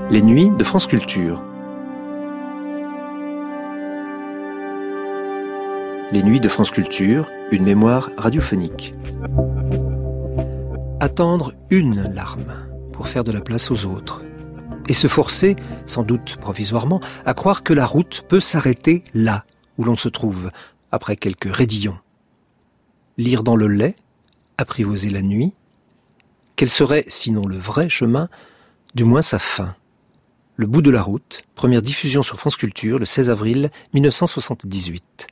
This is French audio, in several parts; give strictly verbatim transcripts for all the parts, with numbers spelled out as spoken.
Les nuits de France Culture. Les nuits de France Culture, une mémoire radiophonique. Attendre une larme pour faire de la place aux autres. Et se forcer, sans doute provisoirement, à croire que la route peut s'arrêter là où l'on se trouve, après quelques raidillons. Lire dans le lait, apprivoiser la nuit. Quel serait, sinon le vrai chemin, du moins sa fin? Le bout de la route, première diffusion sur France Culture le seize avril mille neuf cent soixante-dix-huit.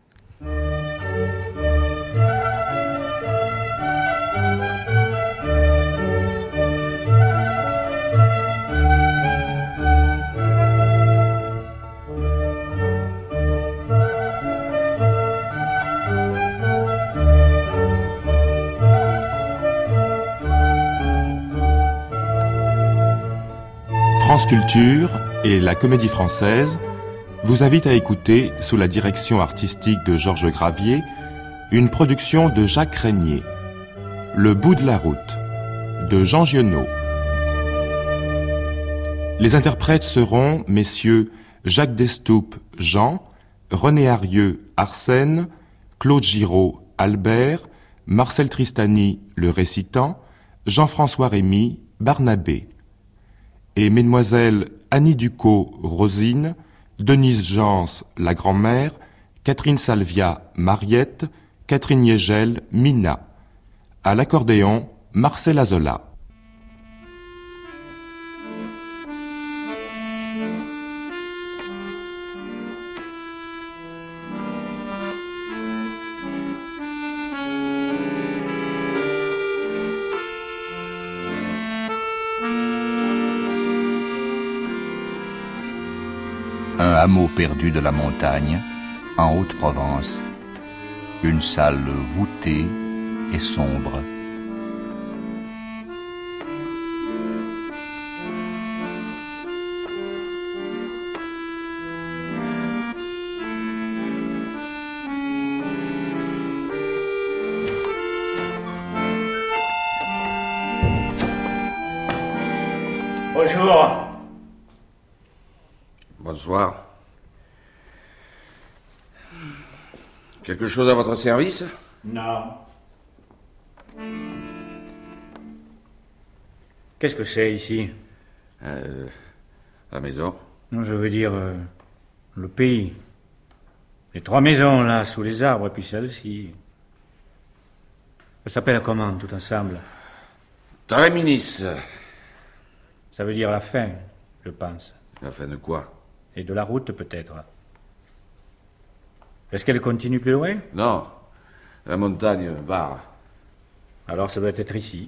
France Culture et la Comédie Française vous invitent à écouter, sous la direction artistique de Georges Gravier, une production de Jacques Régnier, Le bout de la route, de Jean Giono. Les interprètes seront messieurs Jacques Destoupes, Jean, René Arieux, Arsène, Claude Giraud, Albert, Marcel Tristany, le récitant, Jean-François Rémy, Barnabé. Et mesdemoiselles Annie Ducos, Rosine, Denise Jans, la grand-mère, Catherine Salvia, Mariette, Catherine Yegel, Mina. À l'accordéon, Marcel Azola. Un hameau perdu de la montagne, en Haute-Provence. Une salle voûtée et sombre. Bonjour. Bonsoir. Quelque chose à votre service? Non. Qu'est-ce que c'est ici? Euh, la maison. Non, je veux dire euh, le pays. Les trois maisons là, sous les arbres, et puis celle-ci. Ça s'appelle comment, tout ensemble? Tréminis. Ça veut dire la fin, je pense. La fin de quoi? Et de la route, peut-être. Est-ce qu'elle continue plus loin? Non. La montagne barre. Alors ça doit être ici.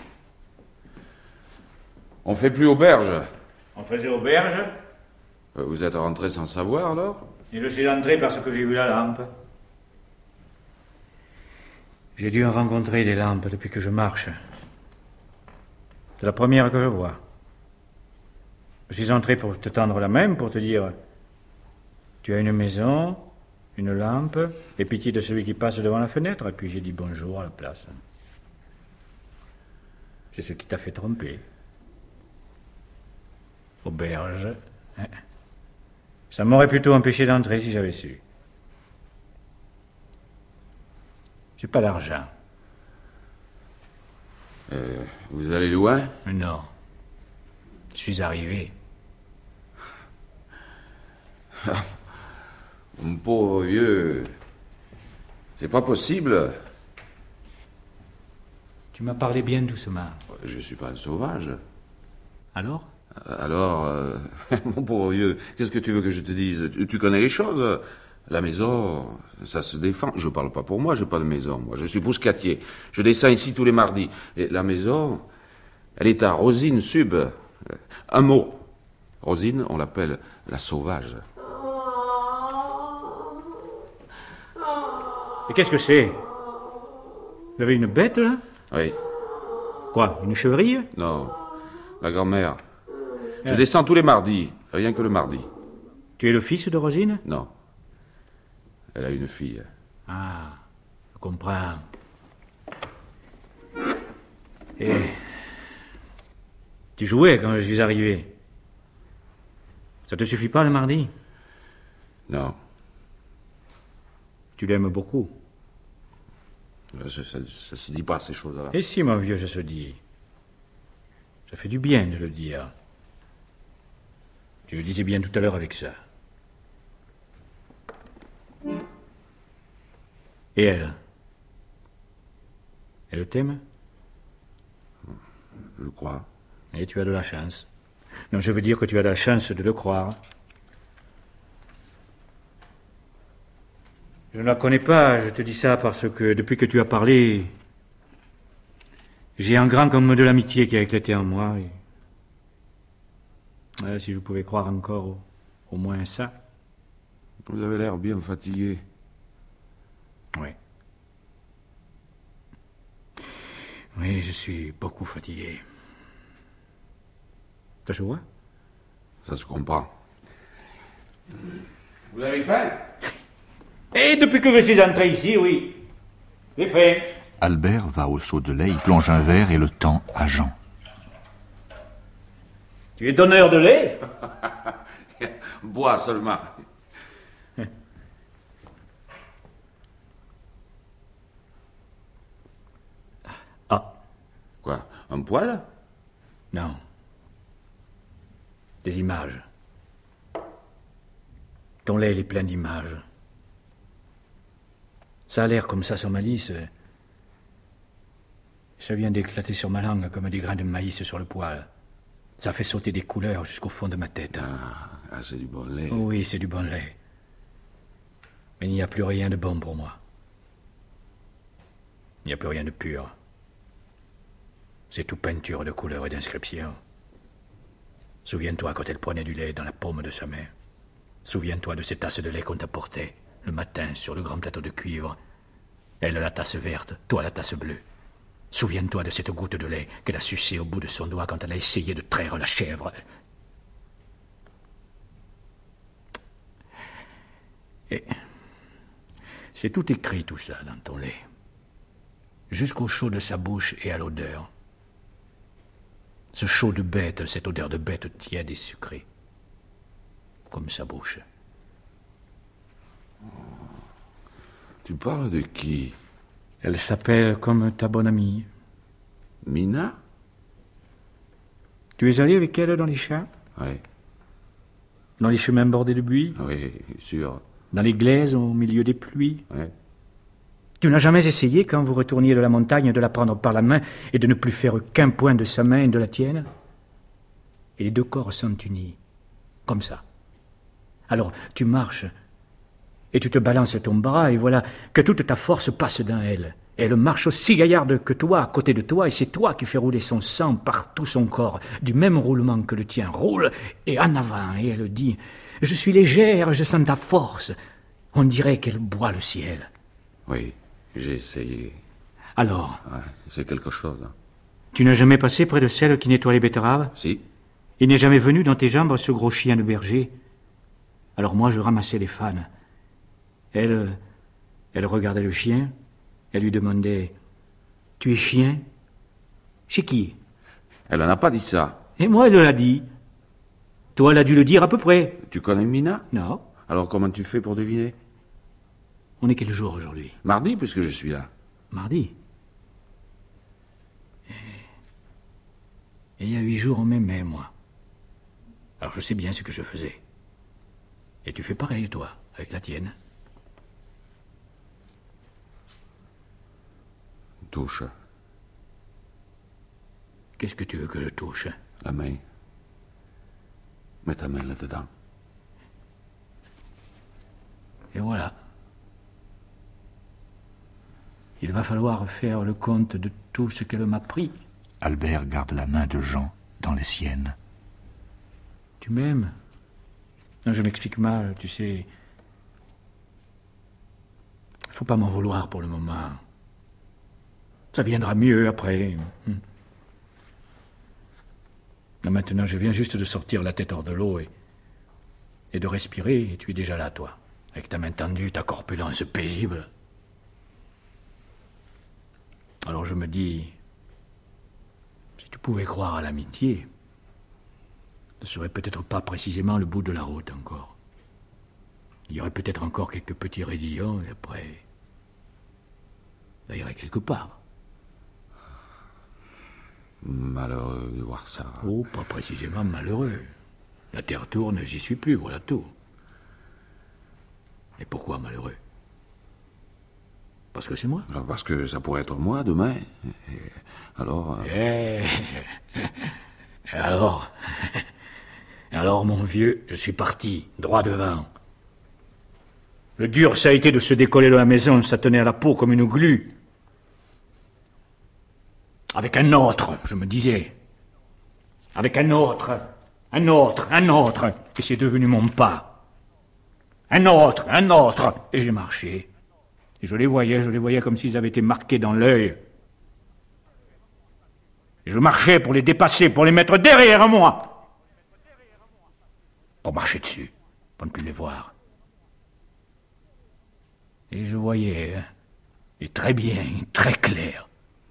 On fait plus auberge. On faisait auberge. Vous êtes rentré sans savoir, alors? Et je suis entré parce que j'ai vu la lampe. J'ai dû en rencontrer des lampes depuis que je marche. C'est la première que je vois. Je suis entré pour te tendre la main, pour te dire « Tu as une maison, une lampe, et pitié de celui qui passe devant la fenêtre. » Et puis j'ai dit bonjour à la place. C'est ce qui t'a fait tromper. Auberge. Hein. Ça m'aurait plutôt empêché d'entrer si j'avais su. J'ai pas d'argent. Euh, vous allez loin? Non. Je suis arrivé. Mon pauvre vieux, c'est pas possible. Tu m'as parlé bien doucement. Je suis pas un sauvage. Alors? Alors, euh, mon pauvre vieux, qu'est-ce que tu veux que je te dise? tu, tu connais les choses. La maison, ça se défend. Je parle pas pour moi, j'ai pas de maison. Moi, je suis bouscatier. Je descends ici tous les mardis. Et la maison, elle est à Rosine Sub. Un mot. Rosine, on l'appelle la sauvage. Et qu'est-ce que c'est? Vous avez une bête, là? Oui. Quoi, une chevrille? Non, la grand-mère. Je Ah. descends tous les mardis, rien que le mardi. Tu es le fils de Rosine? Non. Elle a une fille. Ah, je comprends. Et tu jouais quand je suis arrivé. Ça te suffit pas le mardi? Non. Tu l'aimes beaucoup. Ça, ça, ça se dit pas, ces choses-là. Et si, mon vieux, ça se dit. Ça fait du bien de le dire. Tu le disais bien tout à l'heure avec ça. Et elle? Elle t'aime? Je crois. Et tu as de la chance. Non, je veux dire que tu as de la chance de le croire. Je ne la connais pas, je te dis ça parce que depuis que tu as parlé, j'ai un grand comme de l'amitié qui a éclaté en moi. Et... Ouais, si je pouvais croire encore au, au moins ça. Vous avez l'air bien fatigué. Oui. Oui, je suis beaucoup fatigué. Ça se voit? Ça se comprend. Vous avez faim? Et depuis que je suis entré ici, oui. J'ai faim. Albert va au seau de lait, il plonge un verre et le tend à Jean. Tu es donneur de lait? Bois seulement. Ah. Quoi? Un poil? Non. Des images. Ton lait, il est plein d'images. Ça a l'air comme ça sur ma lisse. Ça vient d'éclater sur ma langue comme des grains de maïs sur le poêle. Ça fait sauter des couleurs jusqu'au fond de ma tête. Ah, ah c'est du bon lait. Oui, c'est du bon lait. Mais il n'y a plus rien de bon pour moi. Il n'y a plus rien de pur. C'est tout peinture de couleurs et d'inscriptions. Souviens-toi quand elle prenait du lait dans la paume de sa main. Souviens-toi de ces tasses de lait qu'on t'apportait le matin sur le grand plateau de cuivre. Elle la tasse verte, toi la tasse bleue. Souviens-toi de cette goutte de lait qu'elle a sucée au bout de son doigt quand elle a essayé de traire la chèvre. Et c'est tout écrit tout ça dans ton lait. Jusqu'au chaud de sa bouche et à l'odeur. Ce chaud de bête, cette odeur de bête tiède et sucrée. Comme sa bouche. Tu parles de qui? Elle s'appelle comme ta bonne amie. Mina? Tu es allé avec elle dans les champs? Oui. Dans les chemins bordés de buis? Oui, sûr. Dans les glaises au milieu des pluies? Oui. Tu n'as jamais essayé, quand vous retourniez de la montagne, de la prendre par la main et de ne plus faire qu'un point de sa main et de la tienne? Et les deux corps sont unis, comme ça. Alors, tu marches, et tu te balances ton bras, et voilà que toute ta force passe dans elle. Et elle marche aussi gaillarde que toi, à côté de toi, et c'est toi qui fais rouler son sang par tout son corps, du même roulement que le tien roule, et en avant, et elle dit « Je suis légère, je sens ta force. » On dirait qu'elle boit le ciel. Oui, j'ai essayé. Alors, Ouais, c'est quelque chose. Hein. tu n'as jamais passé près de celle qui nettoie les betteraves? Si. Il n'est jamais venu dans tes jambes ce gros chien de berger? Alors moi, je ramassais les fans. Elle, elle regardait le chien. Elle lui demandait « Tu es chien? Chez qui ?» Elle n'en a pas dit ça. Et moi, elle l'a dit. Toi, elle a dû le dire à peu près. Tu connais Mina? Non. Alors comment tu fais pour deviner? On est quel jour aujourd'hui? Mardi, puisque je suis là. Mardi. Et il y a huit jours, on m'aimait, moi. Alors je sais bien ce que je faisais. Et tu fais pareil, toi, avec la tienne. Touche. Qu'est-ce que tu veux que je touche? La main. Mets ta main là-dedans. Et voilà. Il va falloir faire le compte de tout ce qu'elle m'a pris. Albert garde la main de Jean dans les siennes. Tu m'aimes? Non, je m'explique mal, tu sais. Faut pas m'en vouloir pour le moment. Ça viendra mieux après. Hum. Maintenant, je viens juste de sortir la tête hors de l'eau et, et de respirer, et tu es déjà là, toi, avec ta main tendue, ta corpulence paisible. Alors je me dis, si tu pouvais croire à l'amitié, Ce serait peut-être pas précisément le bout de la route encore. Il y aurait peut-être encore quelques petits raidillons et après... ça irait quelque part. Malheureux de voir ça. Oh, pas précisément malheureux. La terre tourne, j'y suis plus, voilà tout. Et pourquoi malheureux? Parce que c'est moi. Alors, parce que ça pourrait être moi demain. Et alors... Euh... Et... alors... alors, mon vieux, je suis parti, droit devant. Le dur, ça a été de se décoller de la maison, ça tenait à la peau comme une glu. Avec un autre, je me disais. Avec un autre, un autre, un autre. Et c'est devenu mon pas. Un autre, un autre. Et j'ai marché. Et je les voyais, je les voyais comme s'ils avaient été marqués dans l'œil. Et je marchais pour les dépasser, pour les mettre derrière moi. Pour marcher dessus, pour ne plus les voir. Et je voyais, hein, et très bien, très clair.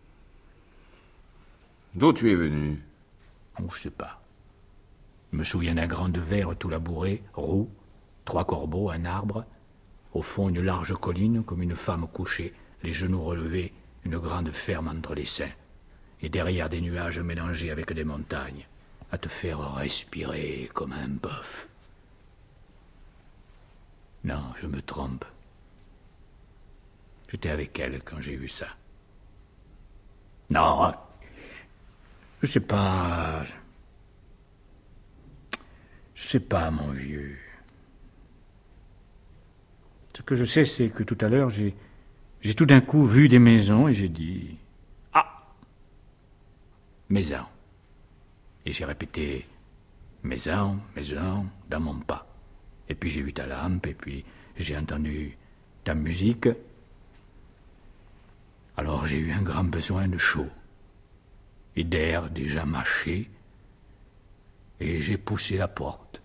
D'où tu es venu? Oh, je sais pas. Je me souviens d'un grand verre tout labouré, roux, trois corbeaux, un arbre, au fond une large colline comme une femme couchée, les genoux relevés, une grande ferme entre les seins, et derrière des nuages mélangés avec des montagnes, à te faire respirer comme un bœuf. Non, je me trompe. J'étais avec elle quand j'ai vu ça. Non, je sais pas... Je sais pas, mon vieux. Ce que je sais, c'est que tout à l'heure, j'ai... J'ai tout d'un coup vu des maisons et j'ai dit... Ah! Maison. Et j'ai répété... Maison, maison, dans mon pas. Et puis j'ai vu ta lampe, et puis j'ai entendu ta musique... Alors j'ai eu un grand besoin de chaud, et d'air déjà mâché, et j'ai poussé la porte.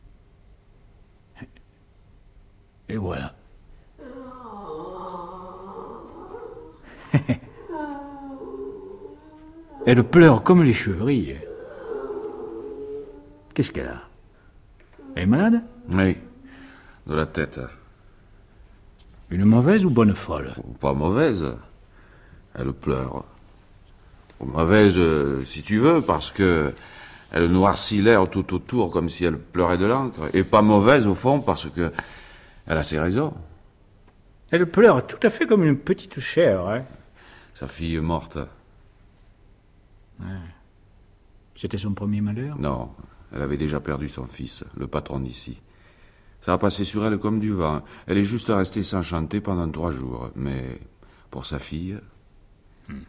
Et voilà. Elle pleure comme les chevrilles. Qu'est-ce qu'elle a? Elle est malade? Oui, de la tête. Une mauvaise ou bonne folle? Pas mauvaise. Elle pleure. Mauvaise, euh, si tu veux, parce que elle noircit l'air tout autour comme si elle pleurait de l'encre. Et pas mauvaise, au fond, parce que elle a ses raisons. Elle pleure tout à fait comme une petite chèvre, hein? Sa fille est morte. Ouais. C'était son premier malheur? Non, elle avait déjà perdu son fils, le patron d'ici. Ça a passé sur elle comme du vent. Elle est juste restée s'enchanter pendant trois jours. Mais pour sa fille... Hmm.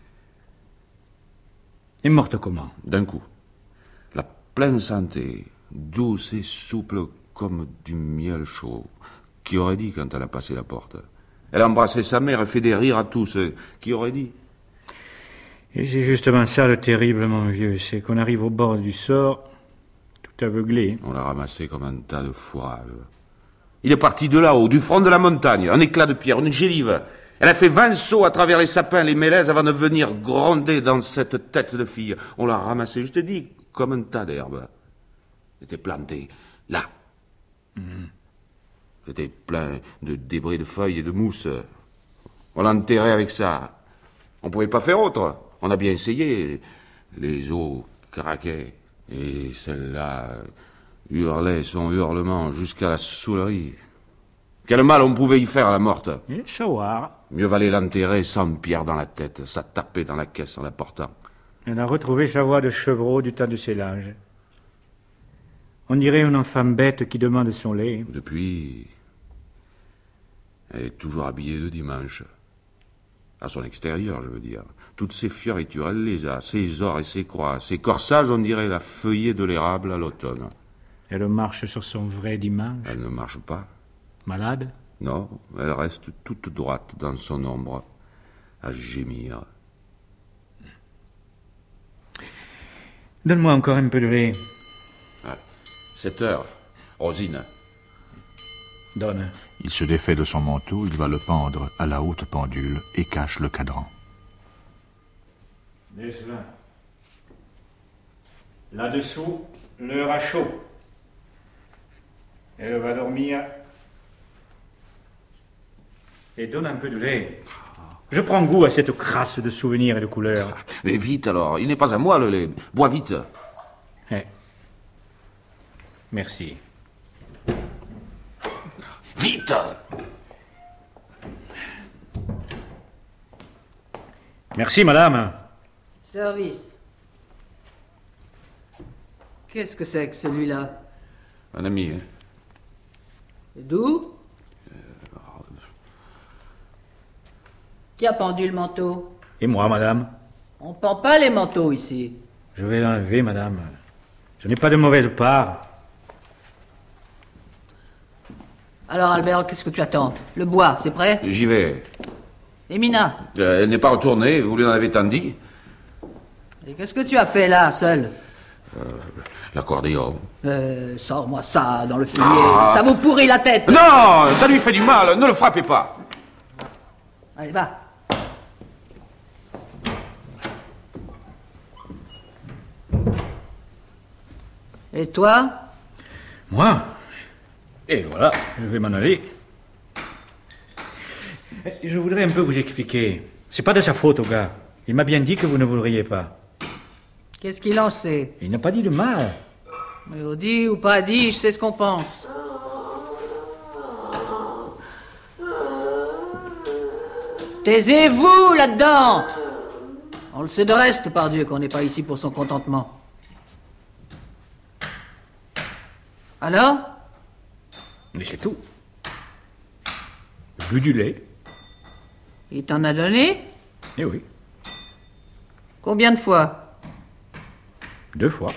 Est morte comment? D'un coup. La pleine santé, douce et souple comme du miel chaud. Qui aurait dit quand elle a passé la porte? Elle a embrassé sa mère et fait des rires à tous. Qui aurait dit? Et c'est justement ça le terrible, mon vieux. C'est qu'on arrive au bord du sort, tout aveuglé. On l'a ramassé comme un tas de fourrage. Il est parti de là-haut, du front de la montagne, un éclat de pierre, une gélive. Elle a fait vingt sauts à travers les sapins, les mélèzes, avant de venir gronder dans cette tête de fille. On l'a ramassé, je te dis, comme un tas d'herbe. C'était planté, là. Mmh. C'était plein de débris de feuilles et de mousse. On l'a enterré avec ça. On pouvait pas faire autre. On a bien essayé. Les os craquaient. Et celle-là hurlait son hurlement jusqu'à la saoulerie. Quel mal on pouvait y faire à la morte? Et savoir. Mieux valait l'enterrer sans pierre dans la tête. Ça tapait dans la caisse en la portant. Elle a retrouvé sa voix de chevreau du temps de ses linges. On dirait une enfant bête qui demande son lait. Depuis, elle est toujours habillée de dimanche. À son extérieur, je veux dire. Toutes ses fioritures, elle les a, ses ors et ses croix. Ses corsages, on dirait la feuillée de l'érable à l'automne. Elle marche sur son vrai dimanche. Elle ne marche pas. Malade? Non, elle reste toute droite dans son ombre, à gémir. Donne-moi encore un peu de lait. Ah, sept heures. Rosine. Donne. Il se défait de son manteau, il va le pendre à la haute pendule et cache le cadran. Laisse-la. Là-dessous, L'heure a chaud. Elle va dormir. Et donne un peu de lait. Je prends goût à cette crasse de souvenirs et de couleurs. Mais vite alors, il n'est pas à moi le lait. Bois vite. Eh. Merci. Vite! Merci, madame. Service. Qu'est-ce que c'est que celui-là? Un ami, hein? Et d'où? Qui a pendu le manteau? Et moi, madame? On pend pas les manteaux ici. Je vais l'enlever, madame. Je n'ai pas de mauvaise part. Alors, Albert, qu'est-ce que tu attends? Le bois, c'est prêt? J'y vais. Et Mina? Euh, elle n'est pas retournée, vous lui en avez tant dit? Et qu'est-ce que tu as fait là, seul? Euh, L'accordéon. Euh, sors-moi ça dans le fumier. Ah. Ça vous pourrit la tête. Non! Ça lui fait du mal, ne le frappez pas! Allez, va. Et toi? Moi? Et voilà, je vais m'en aller. Je voudrais un peu vous expliquer. C'est pas de sa faute, au gars. Il m'a bien dit que vous ne voudriez pas. Qu'est-ce qu'il en sait? Il n'a pas dit de mal. Mais on dit ou pas dit, je sais ce qu'on pense. Taisez-vous là-dedans! On le sait de reste, par Dieu, qu'on n'est pas ici pour son contentement. Alors? Mais c'est tout. Bu du lait. Il t'en a donné? Eh oui, Combien de fois? deux fois.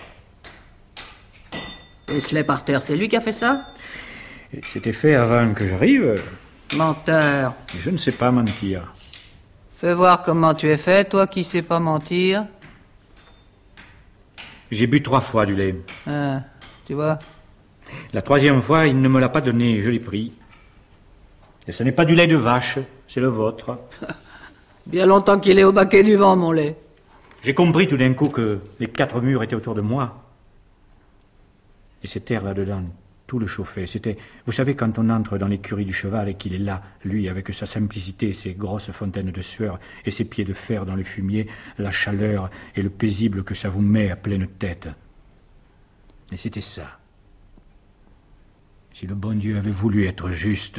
Et ce lait par terre, c'est lui qui a fait ça? Et c'était fait avant que j'arrive. Menteur. Mais je ne sais pas mentir. Fais voir comment tu es fait, toi qui sais pas mentir. J'ai bu trois fois du lait. Ah, tu vois? La troisième fois, il ne me l'a pas donné, je l'ai pris. Et ce n'est pas du lait de vache, c'est le vôtre. Bien longtemps qu'il est au baquet du vent, mon lait. J'ai compris tout d'un coup que les quatre murs étaient autour de moi. Et cet air là-dedans, tout le chauffait. C'était, vous savez, quand on entre dans l'écurie du cheval et qu'il est là, lui, avec sa simplicité, ses grosses fontaines de sueur et ses pieds de fer dans le fumier, la chaleur et le paisible que ça vous met à pleine tête. Et c'était ça. Si le bon Dieu avait voulu être juste...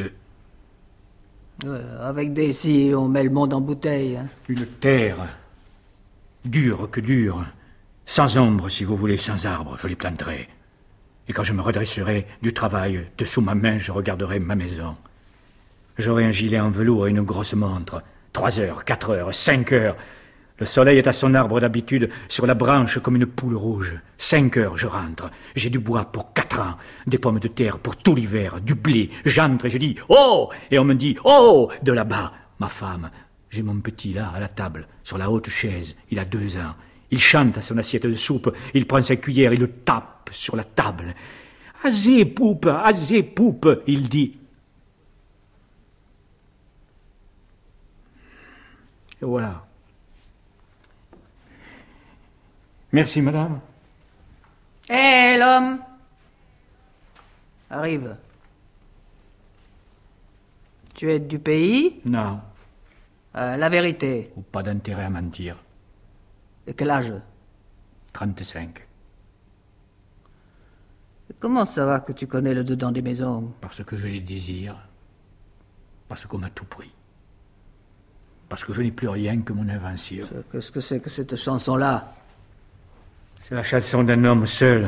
Euh, avec des si, on met le monde en bouteille. Hein. Une terre, dure que dure, sans ombre, si vous voulez, sans arbre, je les planterai. Et quand je me redresserai du travail, dessous ma main, je regarderai ma maison. J'aurai un gilet en velours et une grosse montre. Trois heures, quatre heures, cinq heures. Le soleil est à son arbre d'habitude, sur la branche comme une poule rouge. Cinq heures, je rentre. J'ai du bois pour quatre ans, des pommes de terre pour tout l'hiver, du blé. J'entre et je dis « Oh !» Et on me dit « Oh !» De là-bas, ma femme. J'ai mon petit là, à la table, sur la haute chaise. Il a deux ans. Il chante à son assiette de soupe. Il prend sa cuillère, il le tape sur la table. « Azé, poupe, azé, poupe !» Il dit. Et voilà. Merci, madame. Hé, l'homme! Arrive. Tu es du pays? Non, Euh, la vérité. ou pas d'intérêt à mentir. Et quel âge? trente-cinq. Comment ça va que tu connais le dedans des maisons? Parce que je les désire. Parce qu'on m'a tout pris. Parce que je n'ai plus rien que mon invention. Euh, Qu'est-ce que c'est que cette chanson-là? C'est la chanson d'un homme seul.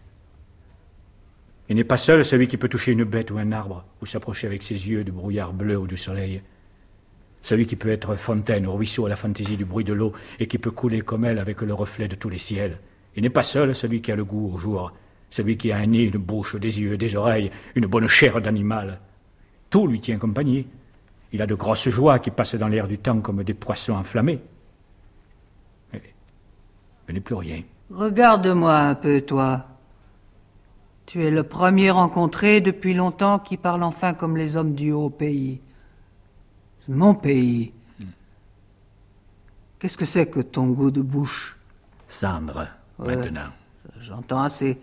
Il n'est pas seul celui qui peut toucher une bête ou un arbre, ou s'approcher avec ses yeux du brouillard bleu ou du soleil. Celui qui peut être fontaine ou ruisseau à la fantaisie du bruit de l'eau et qui peut couler comme elle avec le reflet de tous les ciels. Il n'est pas seul celui qui a le goût au jour, celui qui a un nez, une bouche, des yeux, des oreilles, une bonne chair d'animal. Tout lui tient compagnie. Il a de grosses joies qui passent dans l'air du temps comme des poissons enflammés. Mais je n'ai plus rien. Regarde-moi un peu, toi. Tu es le premier rencontré depuis longtemps qui parle enfin comme les hommes du haut pays. Mon pays. Mm. Qu'est-ce que c'est que ton goût de bouche? Cendre, Ouais, maintenant. J'entends assez.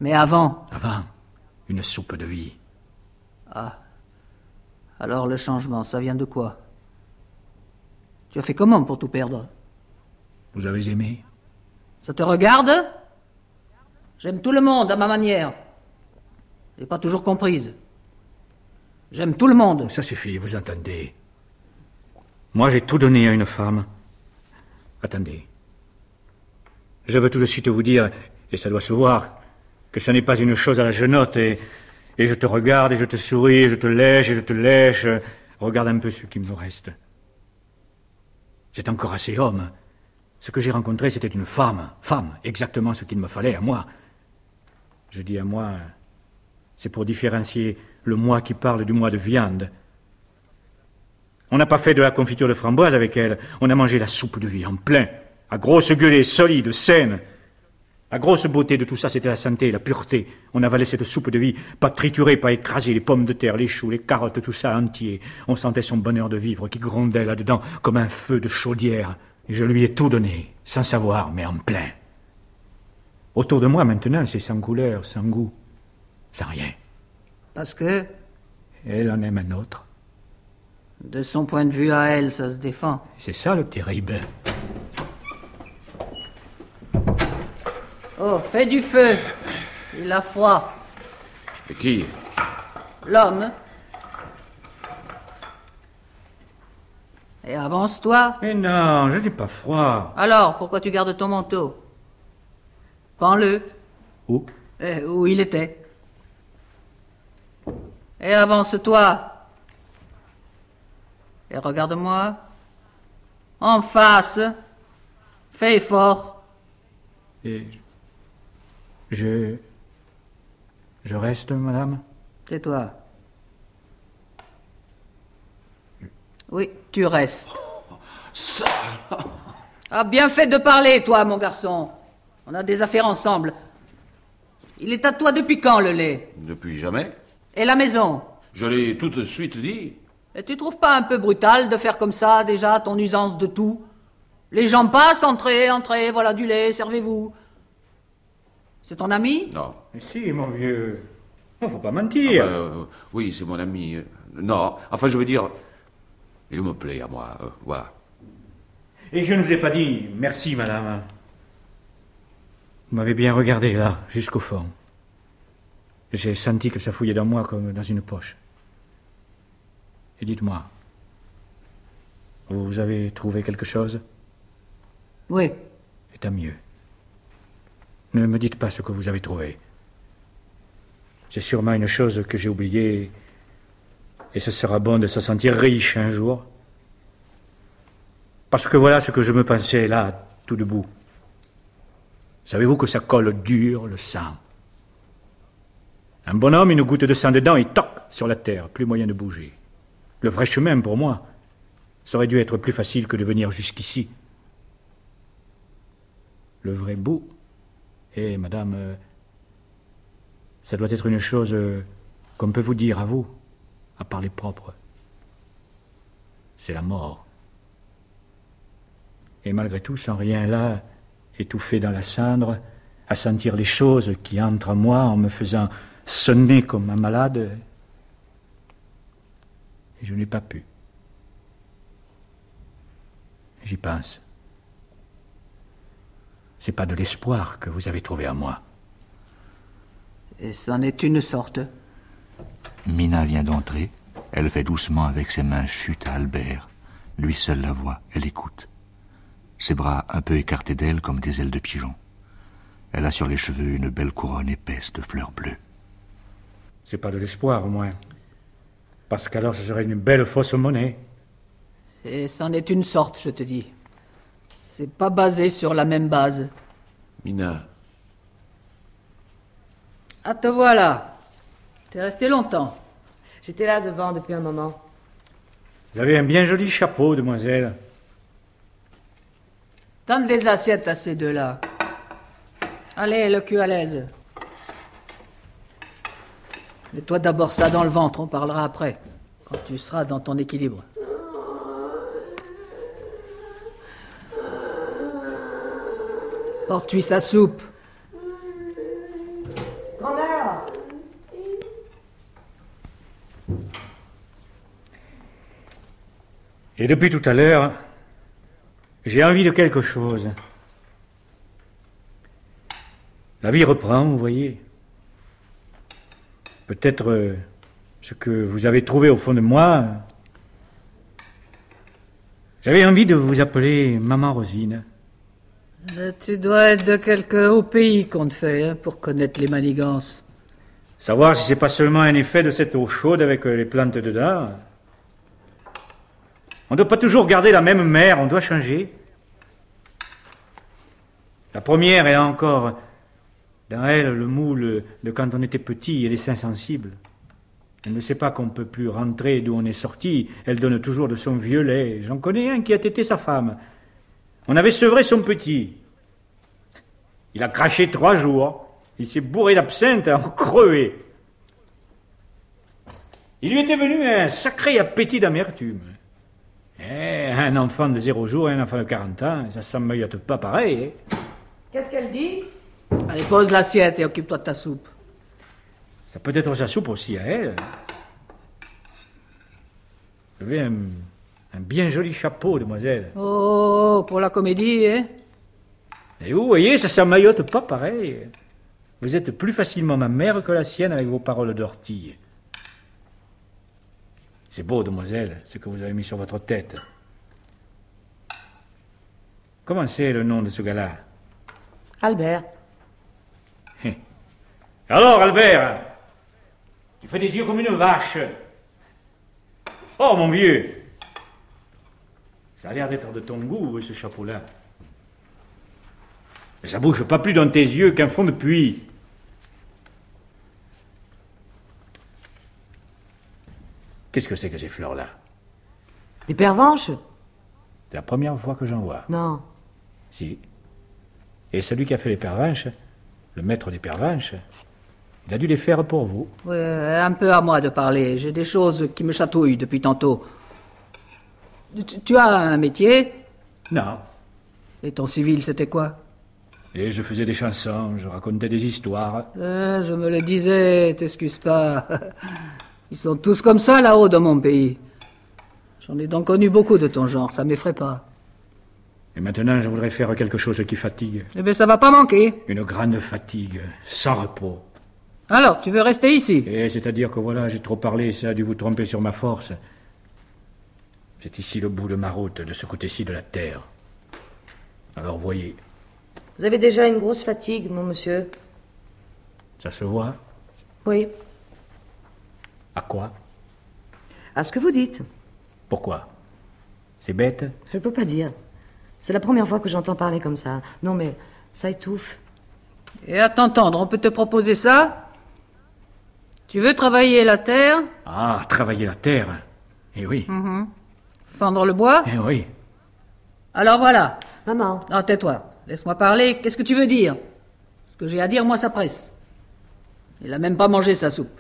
Mais avant? Avant, une soupe de vie. Ah. Alors le changement, ça vient de quoi? Tu as fait comment pour tout perdre? Vous avez aimé? Ça te regarde? J'aime tout le monde à ma manière. Je n'ai pas toujours comprise. J'aime tout le monde. Ça suffit, vous entendez. Moi, j'ai tout donné à une femme. Attendez. Je veux tout de suite vous dire, et ça doit se voir, que ce n'est pas une chose à la genotte, et, et je te regarde, et je te souris, et je te lèche, et je te lèche. Regarde un peu ce qui me reste. C'est encore assez homme. Ce que j'ai rencontré, c'était une femme. Femme, exactement ce qu'il me fallait à moi. Je dis à moi, c'est pour différencier le moi qui parle du moi de viande. On n'a pas fait de la confiture de framboise avec elle, on a mangé la soupe de vie en plein, à grosse gueulée, solide, saine. La grosse beauté de tout ça, c'était la santé, la pureté. On avalait cette soupe de vie, pas triturée, pas écrasée, les pommes de terre, les choux, les carottes, tout ça entier. On sentait son bonheur de vivre qui grondait là-dedans comme un feu de chaudière. Et je lui ai tout donné, sans savoir, mais en plein. Autour de moi, maintenant, c'est sans couleur, sans goût, sans rien. Parce que, Elle en aime un autre. de son point de vue à elle, ça se défend. C'est ça le terrible. Oh, fais du feu. Il a froid. Et qui? L'homme. Et avance-toi. Mais non, je n'ai pas froid. Alors, pourquoi tu gardes ton manteau? Prends-le. Où? Eh, où il était. Et avance-toi. Et regarde-moi. En face. Fais effort. Et je... Je reste, madame? Tais-toi. Oui, tu restes. Ça. Ah, bien fait de parler, toi, mon garçon. On a des affaires ensemble. Il est à toi depuis quand, le lait? Depuis jamais. Et la maison? Je l'ai tout de suite dit. Et tu trouves pas un peu brutal de faire comme ça, déjà, ton usance de tout? Les gens passent, entrez, entrez, voilà du lait, servez-vous. C'est ton ami? Non. Mais si, mon vieux. Non, faut pas mentir. Enfin, euh, oui, c'est mon ami. Euh, Non, enfin, je veux dire, il me plaît à moi, euh, voilà. Et je ne vous ai pas dit merci, madame. Vous m'avez bien regardé, là, jusqu'au fond. J'ai senti que ça fouillait dans moi comme dans une poche. Et dites-moi, vous avez trouvé quelque chose? Oui. Et tant mieux. Ne me dites pas ce que vous avez trouvé. C'est sûrement une chose que j'ai oubliée, et ce sera bon de se sentir riche un jour. Parce que voilà ce que je me pensais là, tout debout. Savez-vous que ça colle dur, le sang? Un bonhomme, une goutte de sang dedans, et toc, sur la terre, plus moyen de bouger. Le vrai chemin, pour moi, ça aurait dû être plus facile que de venir jusqu'ici. Le vrai bout, eh, madame, euh, ça doit être une chose euh, qu'on peut vous dire à vous, à parler propre. C'est la mort. Et malgré tout, sans rien là, étouffé dans la cendre, à sentir les choses qui entrent en moi en me faisant sonner comme un malade, et je n'ai pas pu. J'y pense. C'est pas de l'espoir que vous avez trouvé en moi. Et c'en est une sorte. Mina vient d'entrer. Elle fait doucement avec ses mains chute à Albert. Lui seul la voit, elle écoute. Ses bras un peu écartés d'elle comme des ailes de pigeon. Elle a sur les cheveux une belle couronne épaisse de fleurs bleues. C'est pas de l'espoir, au moins. Parce qu'alors ce serait une belle fausse monnaie. Et c'en est une sorte, je te dis. C'est pas basé sur la même base. Mina. Ah, te voilà. T'es resté longtemps. J'étais là devant depuis un moment. Vous avez un bien joli chapeau, demoiselle. Tends les assiettes à ces deux-là. Allez, le cul à l'aise. Mets-toi d'abord ça dans le ventre, on parlera après, quand tu seras dans ton équilibre. Porte-lui sa soupe. Et depuis tout à l'heure, j'ai envie de quelque chose. La vie reprend, vous voyez. Peut-être euh, ce que vous avez trouvé au fond de moi. J'avais envie de vous appeler Maman Rosine. Euh, tu dois être de quelque haut pays qu'on te fait, hein, pour connaître les manigances. Savoir si c'est pas seulement un effet de cette eau chaude avec les plantes dedans. On ne doit pas toujours garder la même mer, on doit changer. La première est encore dans elle le moule de quand on était petit et les seins sensibles. Elle ne sait pas qu'on ne peut plus rentrer d'où on est sorti. Elle donne toujours de son vieux lait. J'en connais un qui a tété sa femme. On avait sevré son petit. Il a craché trois jours. Il s'est bourré d'absinthe à en crever. Il lui était venu un sacré appétit d'amertume. Eh, un enfant de zéro jour et un enfant de quarante ans, ça s'emmeuillote pas pareil. Eh. Qu'est-ce qu'elle dit? Allez, pose l'assiette et occupe-toi de ta soupe. Ça peut être sa soupe aussi à elle. Vous avez un, un bien joli chapeau, demoiselle. Oh, pour la comédie, hein? Et vous voyez, ça s'emmaillote pas pareil. Vous êtes plus facilement ma mère que la sienne avec vos paroles d'ortie. C'est beau, demoiselle, ce que vous avez mis sur votre tête. Comment c'est le nom de ce gars-là? Albert. Alors, Albert, tu fais des yeux comme une vache. Oh, mon vieux, ça a l'air d'être de ton goût, ce chapeau-là. Mais ça bouge pas plus dans tes yeux qu'un fond de puits. Qu'est-ce que c'est que ces fleurs-là? Des pervenches? C'est la première fois que j'en vois. Non. Si. Et celui qui a fait les pervenches, le maître des pervenches, il a dû les faire pour vous. Oui, un peu à moi de parler. J'ai des choses qui me chatouillent depuis tantôt. Tu, tu as un métier? Non. Et ton civil, c'était quoi? Et je faisais des chansons, je racontais des histoires. Euh, je me le disais, t'excuse pas. Ils sont tous comme ça là-haut dans mon pays. J'en ai donc connu beaucoup de ton genre, ça m'effraie pas. Et maintenant, je voudrais faire quelque chose qui fatigue. Eh bien, ça va pas manquer. Une grande fatigue, sans repos. Alors, tu veux rester ici? Et c'est-à-dire que voilà, j'ai trop parlé, ça a dû vous tromper sur ma force. C'est ici le bout de ma route, de ce côté-ci de la terre. Alors, voyez. Vous avez déjà une grosse fatigue, mon monsieur. Ça se voit? Oui. À quoi? À ce que vous dites. Pourquoi? C'est bête? Je ne peux pas dire. C'est la première fois que j'entends parler comme ça. Non, mais ça étouffe. Et à t'entendre, on peut te proposer ça? Tu veux travailler la terre? Ah, travailler la terre? Eh oui. Mm-hmm. Fendre le bois? Eh oui. Alors voilà. Maman. Ah, tais-toi. Laisse-moi parler. Qu'est-ce que tu veux dire? Ce que j'ai à dire, moi, ça presse. Il a même pas mangé sa soupe.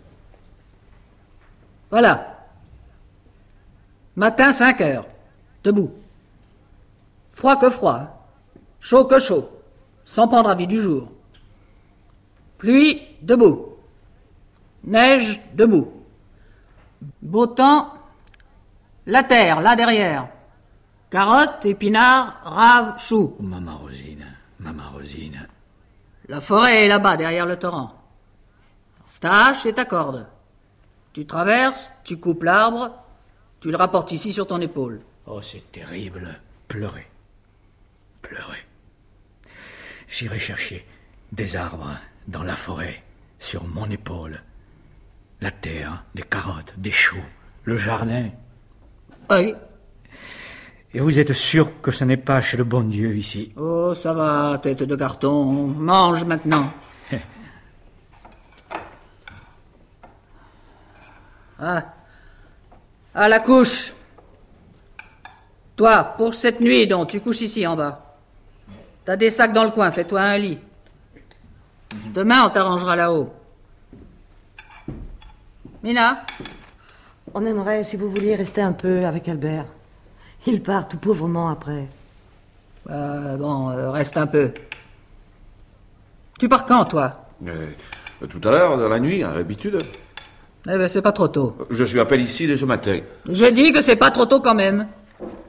Voilà. Matin, cinq heures. Debout. Froid que froid. Chaud que chaud. Sans prendre avis du jour. Pluie, debout. Neige, debout. Beau temps, la terre, là derrière. Carottes, épinards, raves, choux. Oh, maman Rosine, maman Rosine. La forêt est là-bas, derrière le torrent. Ta hache et ta corde. Tu traverses, tu coupes l'arbre, tu le rapportes ici sur ton épaule. Oh, c'est terrible. Pleurer. Pleurer. J'irai chercher des arbres dans la forêt, sur mon épaule. La terre, des carottes, des choux, le jardin. Oui. Et vous êtes sûr que ce n'est pas chez le bon Dieu ici? Oh, ça va, tête de carton. Mange maintenant. Ah. À la couche. Toi, pour cette nuit, donc, tu couches ici en bas. T'as des sacs dans le coin, fais-toi un lit. Demain, on t'arrangera là-haut. Mina? On aimerait, si vous vouliez, rester un peu avec Albert. Il part tout pauvrement après. Euh, bon, euh, reste un peu. Tu pars quand, toi? euh, Tout à l'heure, dans la nuit, à l'habitude. Eh ben, c'est pas trop tôt. Je suis à peine ici dès ce matin. Je dis que c'est pas trop tôt quand même.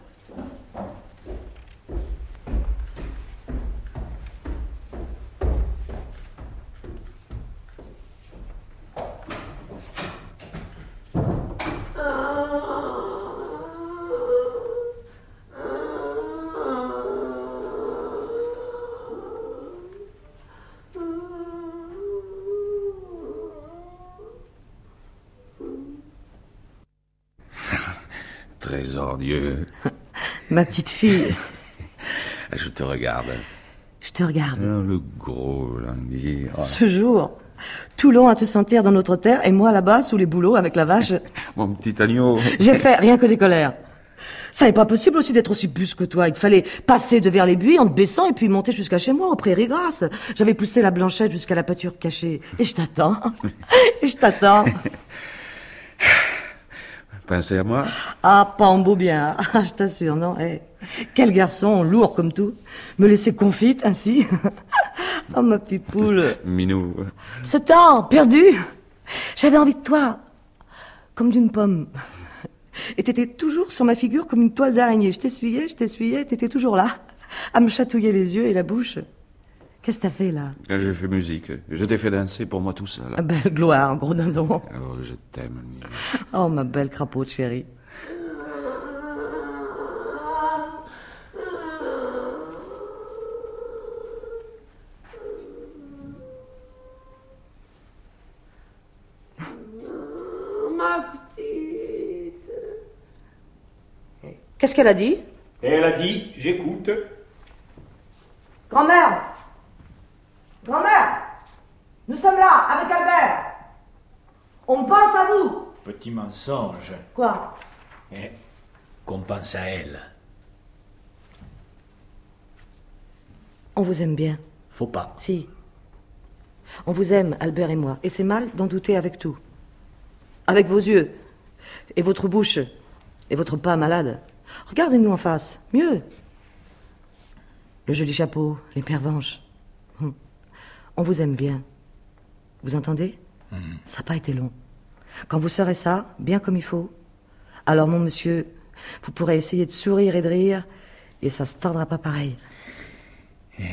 trésor Dieu. Ma petite fille. Je te regarde. Je te regarde. Oh, le gros languier. Oh. Ce jour, Toulon à te sentir dans notre terre et moi là-bas sous les bouleaux avec la vache. Mon petit agneau. J'ai fait rien que des colères. Ça n'est pas possible aussi d'être aussi bus que toi. Il te fallait passer devers les buis en te baissant et puis monter jusqu'à chez moi, aux prairies grasses. J'avais poussé la blanchette jusqu'à la pâture cachée. Et je t'attends. Et je t'attends. Pensez à moi? Ah, pas en beau bien. Ah, je t'assure, non. Hey. Quel garçon, lourd comme tout. Me laisser confite ainsi. Oh, ma petite poule. Minou. Ce temps, perdu. J'avais envie de toi. Comme d'une pomme. Et t'étais toujours sur ma figure comme une toile d'araignée. Je t'essuyais, je t'essuyais, t'étais toujours là, à me chatouiller les yeux et la bouche. Qu'est-ce que t'as fait, là? J'ai fait musique. Je t'ai fait danser pour moi tout seul. Ah, belle gloire, gros dindon. Oh, je t'aime. Oh, ma belle crapaud de chérie. Ma petite. Qu'est-ce qu'elle a dit? Elle a dit, j'écoute. Grand-mère! Grand-mère! Nous sommes là, avec Albert! On pense à vous! Petit mensonge. Quoi? Eh, qu'on pense à elle. On vous aime bien. Faut pas. Si. On vous aime, Albert et moi, et c'est mal d'en douter avec tout. Avec vos yeux, et votre bouche, et votre pas malade. Regardez-nous en face, mieux. Le joli chapeau, les pervenches. Hum. On vous aime bien. Vous entendez? Mmh. Ça n'a pas été long. Quand vous saurez ça, bien comme il faut, alors mon monsieur, vous pourrez essayer de sourire et de rire, et ça se tordra pas pareil. Et...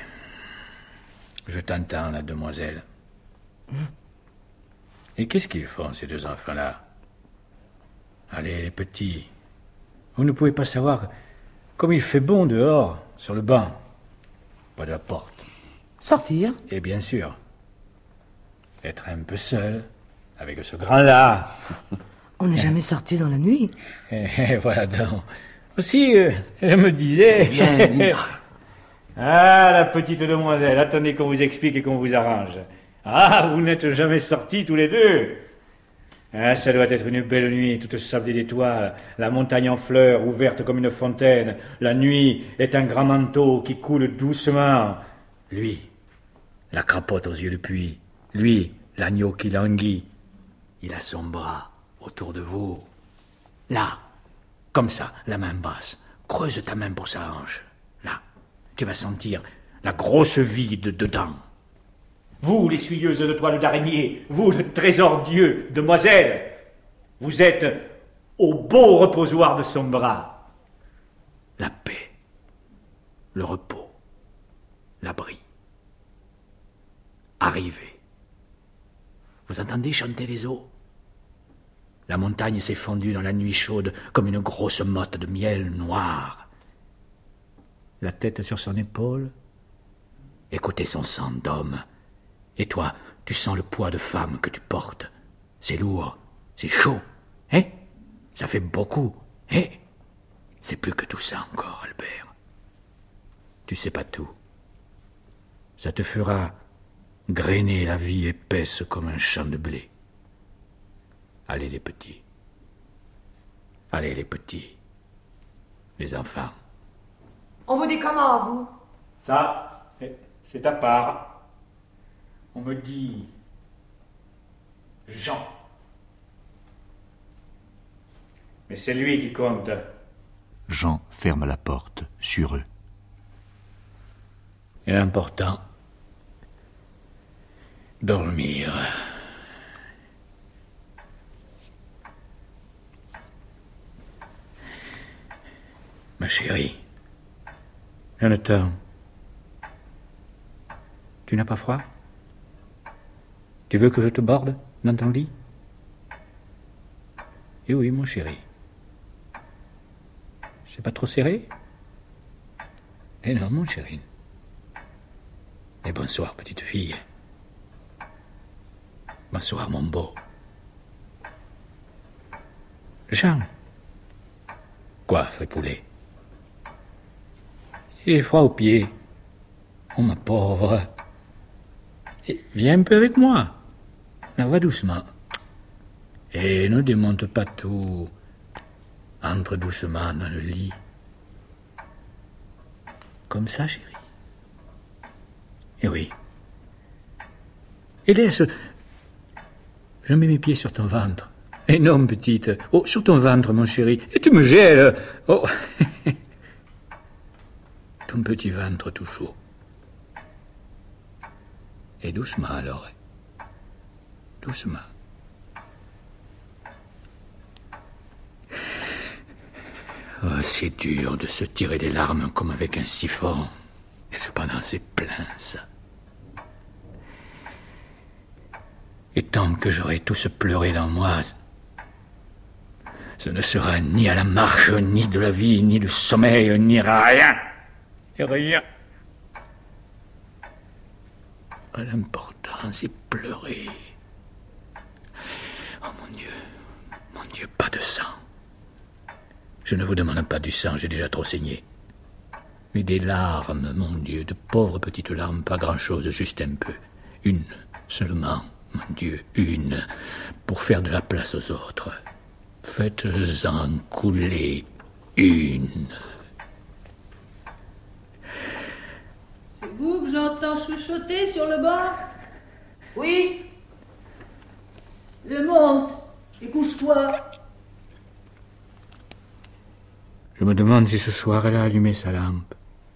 Je t'entends, la demoiselle. Mmh. Et qu'est-ce qu'ils font, ces deux enfants-là? Allez, les petits, vous ne pouvez pas savoir comme il fait bon dehors, sur le banc, pas de la porte. Sortir? Et bien sûr, être un peu seul, avec ce grand-là. On n'est jamais sorti dans la nuit. Et voilà donc. Aussi, euh, je me disais... Eh bien, Nina. Ah, la petite demoiselle, attendez qu'on vous explique et qu'on vous arrange. Ah, vous n'êtes jamais sortis tous les deux. Ah, ça doit être une belle nuit, toute sablée d'étoiles, la montagne en fleurs, ouverte comme une fontaine. La nuit est un grand manteau qui coule doucement. Lui, la crapote aux yeux de puits. Lui, l'agneau qui languit. Il a son bras autour de vous. Là, comme ça, la main basse. Creuse ta main pour sa hanche. Là, tu vas sentir la grosse vide dedans. Vous, les suilleuses de toile d'araignée, vous, le trésor Dieu, demoiselle, vous êtes au beau reposoir de son bras. La paix, le repos, l'abri. Arrivez. Vous entendez chanter les eaux? La montagne s'est fondue dans la nuit chaude comme une grosse motte de miel noir. La tête sur son épaule, écoutez son sang d'homme. Et toi, tu sens le poids de femme que tu portes. C'est lourd, c'est chaud, hein? Ça fait beaucoup, hein? C'est plus que tout ça encore, Albert. Tu sais pas tout. Ça te fera grainer la vie épaisse comme un champ de blé. Allez les petits. Allez les petits. Les enfants. On vous dit comment, vous? Ça, c'est à part. On me dit Jean. Mais c'est lui qui compte. Jean ferme la porte sur eux. Et l'important, dormir. Ma chérie, Jonathan, tu n'as pas froid? Tu veux que je te borde dans ton lit? Eh oui, mon chéri. C'est pas trop serré? Eh non, mon chéri. Et bonsoir, petite fille. Bonsoir, mon beau. Jean, Quoi, fripoulet? Il est froid aux pieds. Oh, ma pauvre. Et viens un peu avec moi. Mais va doucement. Et ne démonte pas tout. Entre doucement dans le lit. Comme ça, chérie. Et oui. Et laisse... Je mets mes pieds sur ton ventre. Et non, petite. Oh, sur ton ventre, mon chéri. Et tu me gèles. Oh. Ton petit ventre tout chaud. Et doucement, alors. Doucement. Oh, c'est dur de se tirer des larmes comme avec un siphon. Et cependant, c'est plein, ça. Et tant que j'aurai tous pleuré dans moi, ce ne sera ni à la marche, ni de la vie, ni du sommeil, ni rien. Et rien. L'important, c'est pleurer. Oh mon Dieu, mon Dieu, pas de sang. Je ne vous demande pas du sang, j'ai déjà trop saigné. Mais des larmes, mon Dieu, de pauvres petites larmes, pas grand-chose, juste un peu. Une seulement, mon Dieu, une, pour faire de la place aux autres. Faites-en couler une. C'est vous que j'entends chuchoter sur le banc? Oui. Le monte et couche-toi. Je me demande si ce soir elle a allumé sa lampe.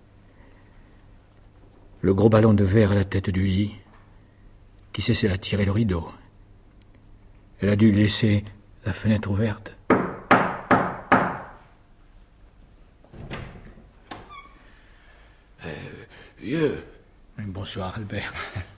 Le gros ballon de verre à la tête du lit. Qui sait si elle a tiré le rideau? Elle a dû laisser la fenêtre ouverte. Euh, vieux. Bonsoir, Albert.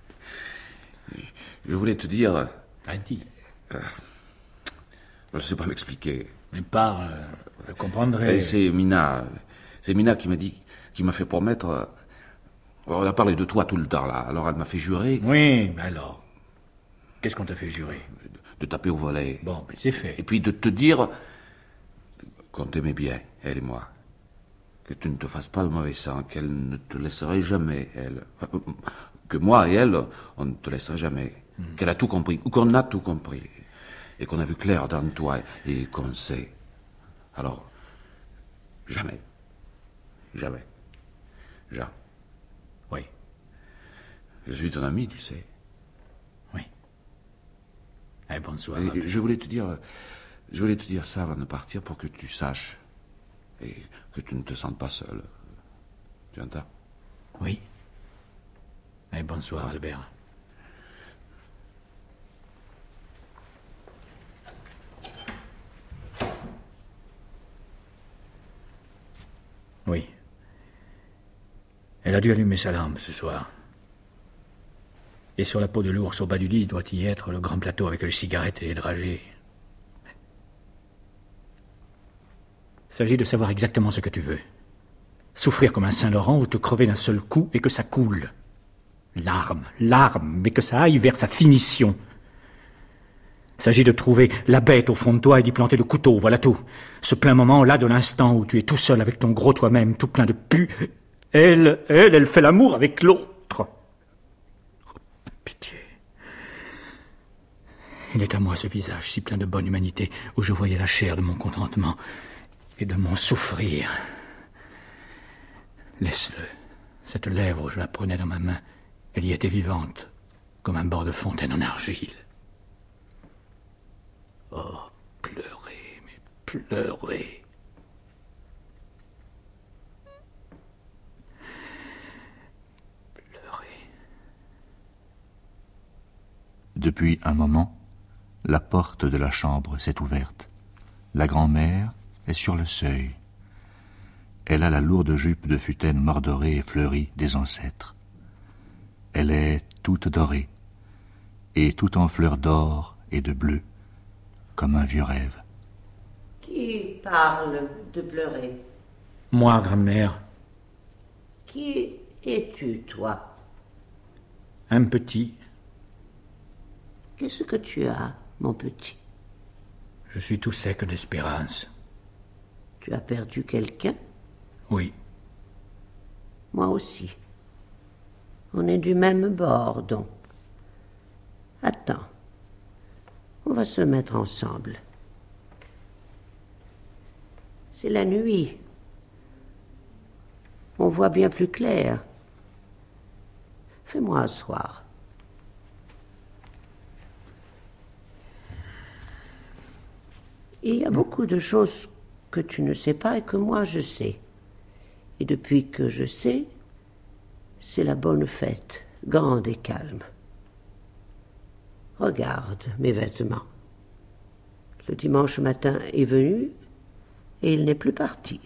Je voulais te dire... Ah, dis. Euh, je ne sais pas m'expliquer. Mais pas, euh, je comprendrai. C'est Mina. C'est Mina qui m'a dit, qui m'a fait promettre... Euh, on a parlé de toi tout le temps, là. Alors elle m'a fait jurer... Oui, mais alors... Qu'est-ce qu'on t'a fait jurer? De, de taper au volet. Bon, mais c'est fait. Et puis de te dire qu'on t'aimait bien, elle et moi. Que tu ne te fasses pas de mauvais sang, qu'elle ne te laisserait jamais, elle. Enfin, que moi et elle, on ne te laisserait jamais. Mm. Qu'elle a tout compris, ou qu'on a tout compris. Et qu'on a vu clair dans toi, et qu'on sait. Alors, jamais. Jamais. Jamais. Oui. Je suis ton ami, tu sais. Oui. Eh, bonsoir. Et je voulais te dire, je voulais te dire ça avant de partir pour que tu saches. Et que tu ne te sentes pas seul. Tu entends? Oui. Eh, bonsoir, Albert. Oui. Elle a dû allumer sa lampe ce soir. Et sur la peau de l'ours au bas du lit doit y être le grand plateau avec les cigarettes et les dragées. Il s'agit de savoir exactement ce que tu veux. Souffrir comme un Saint-Laurent ou te crever d'un seul coup et que ça coule. Larmes, larmes, mais que ça aille vers sa finition. Il s'agit de trouver la bête au fond de toi et d'y planter le couteau, voilà tout. Ce plein moment-là de l'instant où tu es tout seul avec ton gros toi-même, tout plein de pu. Elle, elle, elle fait l'amour avec l'autre. Oh, pitié. Il est à moi ce visage si plein de bonne humanité où je voyais la chair de mon contentement et de mon souffrir. Laisse-le. Cette lèvre, je la prenais dans ma main. Elle y était vivante, comme un bord de fontaine en argile. Oh, pleurer, mais pleurer. Pleurer. Depuis un moment, la porte de la chambre s'est ouverte. La grand-mère est sur le seuil. Elle a la lourde jupe de futaine mordorée et fleurie des ancêtres. Elle est toute dorée, et tout en fleurs d'or et de bleu, comme un vieux rêve. Qui parle de pleurer? Moi, grand-mère. Qui es-tu, toi? Un petit. Qu'est-ce que tu as, mon petit? Je suis tout sec d'espérance. Tu as perdu quelqu'un? Oui. Moi aussi. On est du même bord, donc. Attends. On va se mettre ensemble. C'est la nuit. On voit bien plus clair. Fais-moi asseoir. Il y a beaucoup de choses que tu ne sais pas et que moi je sais. Et depuis que je sais, c'est la bonne fête, grande et calme. Regarde mes vêtements. Le dimanche matin est venu et il n'est plus parti.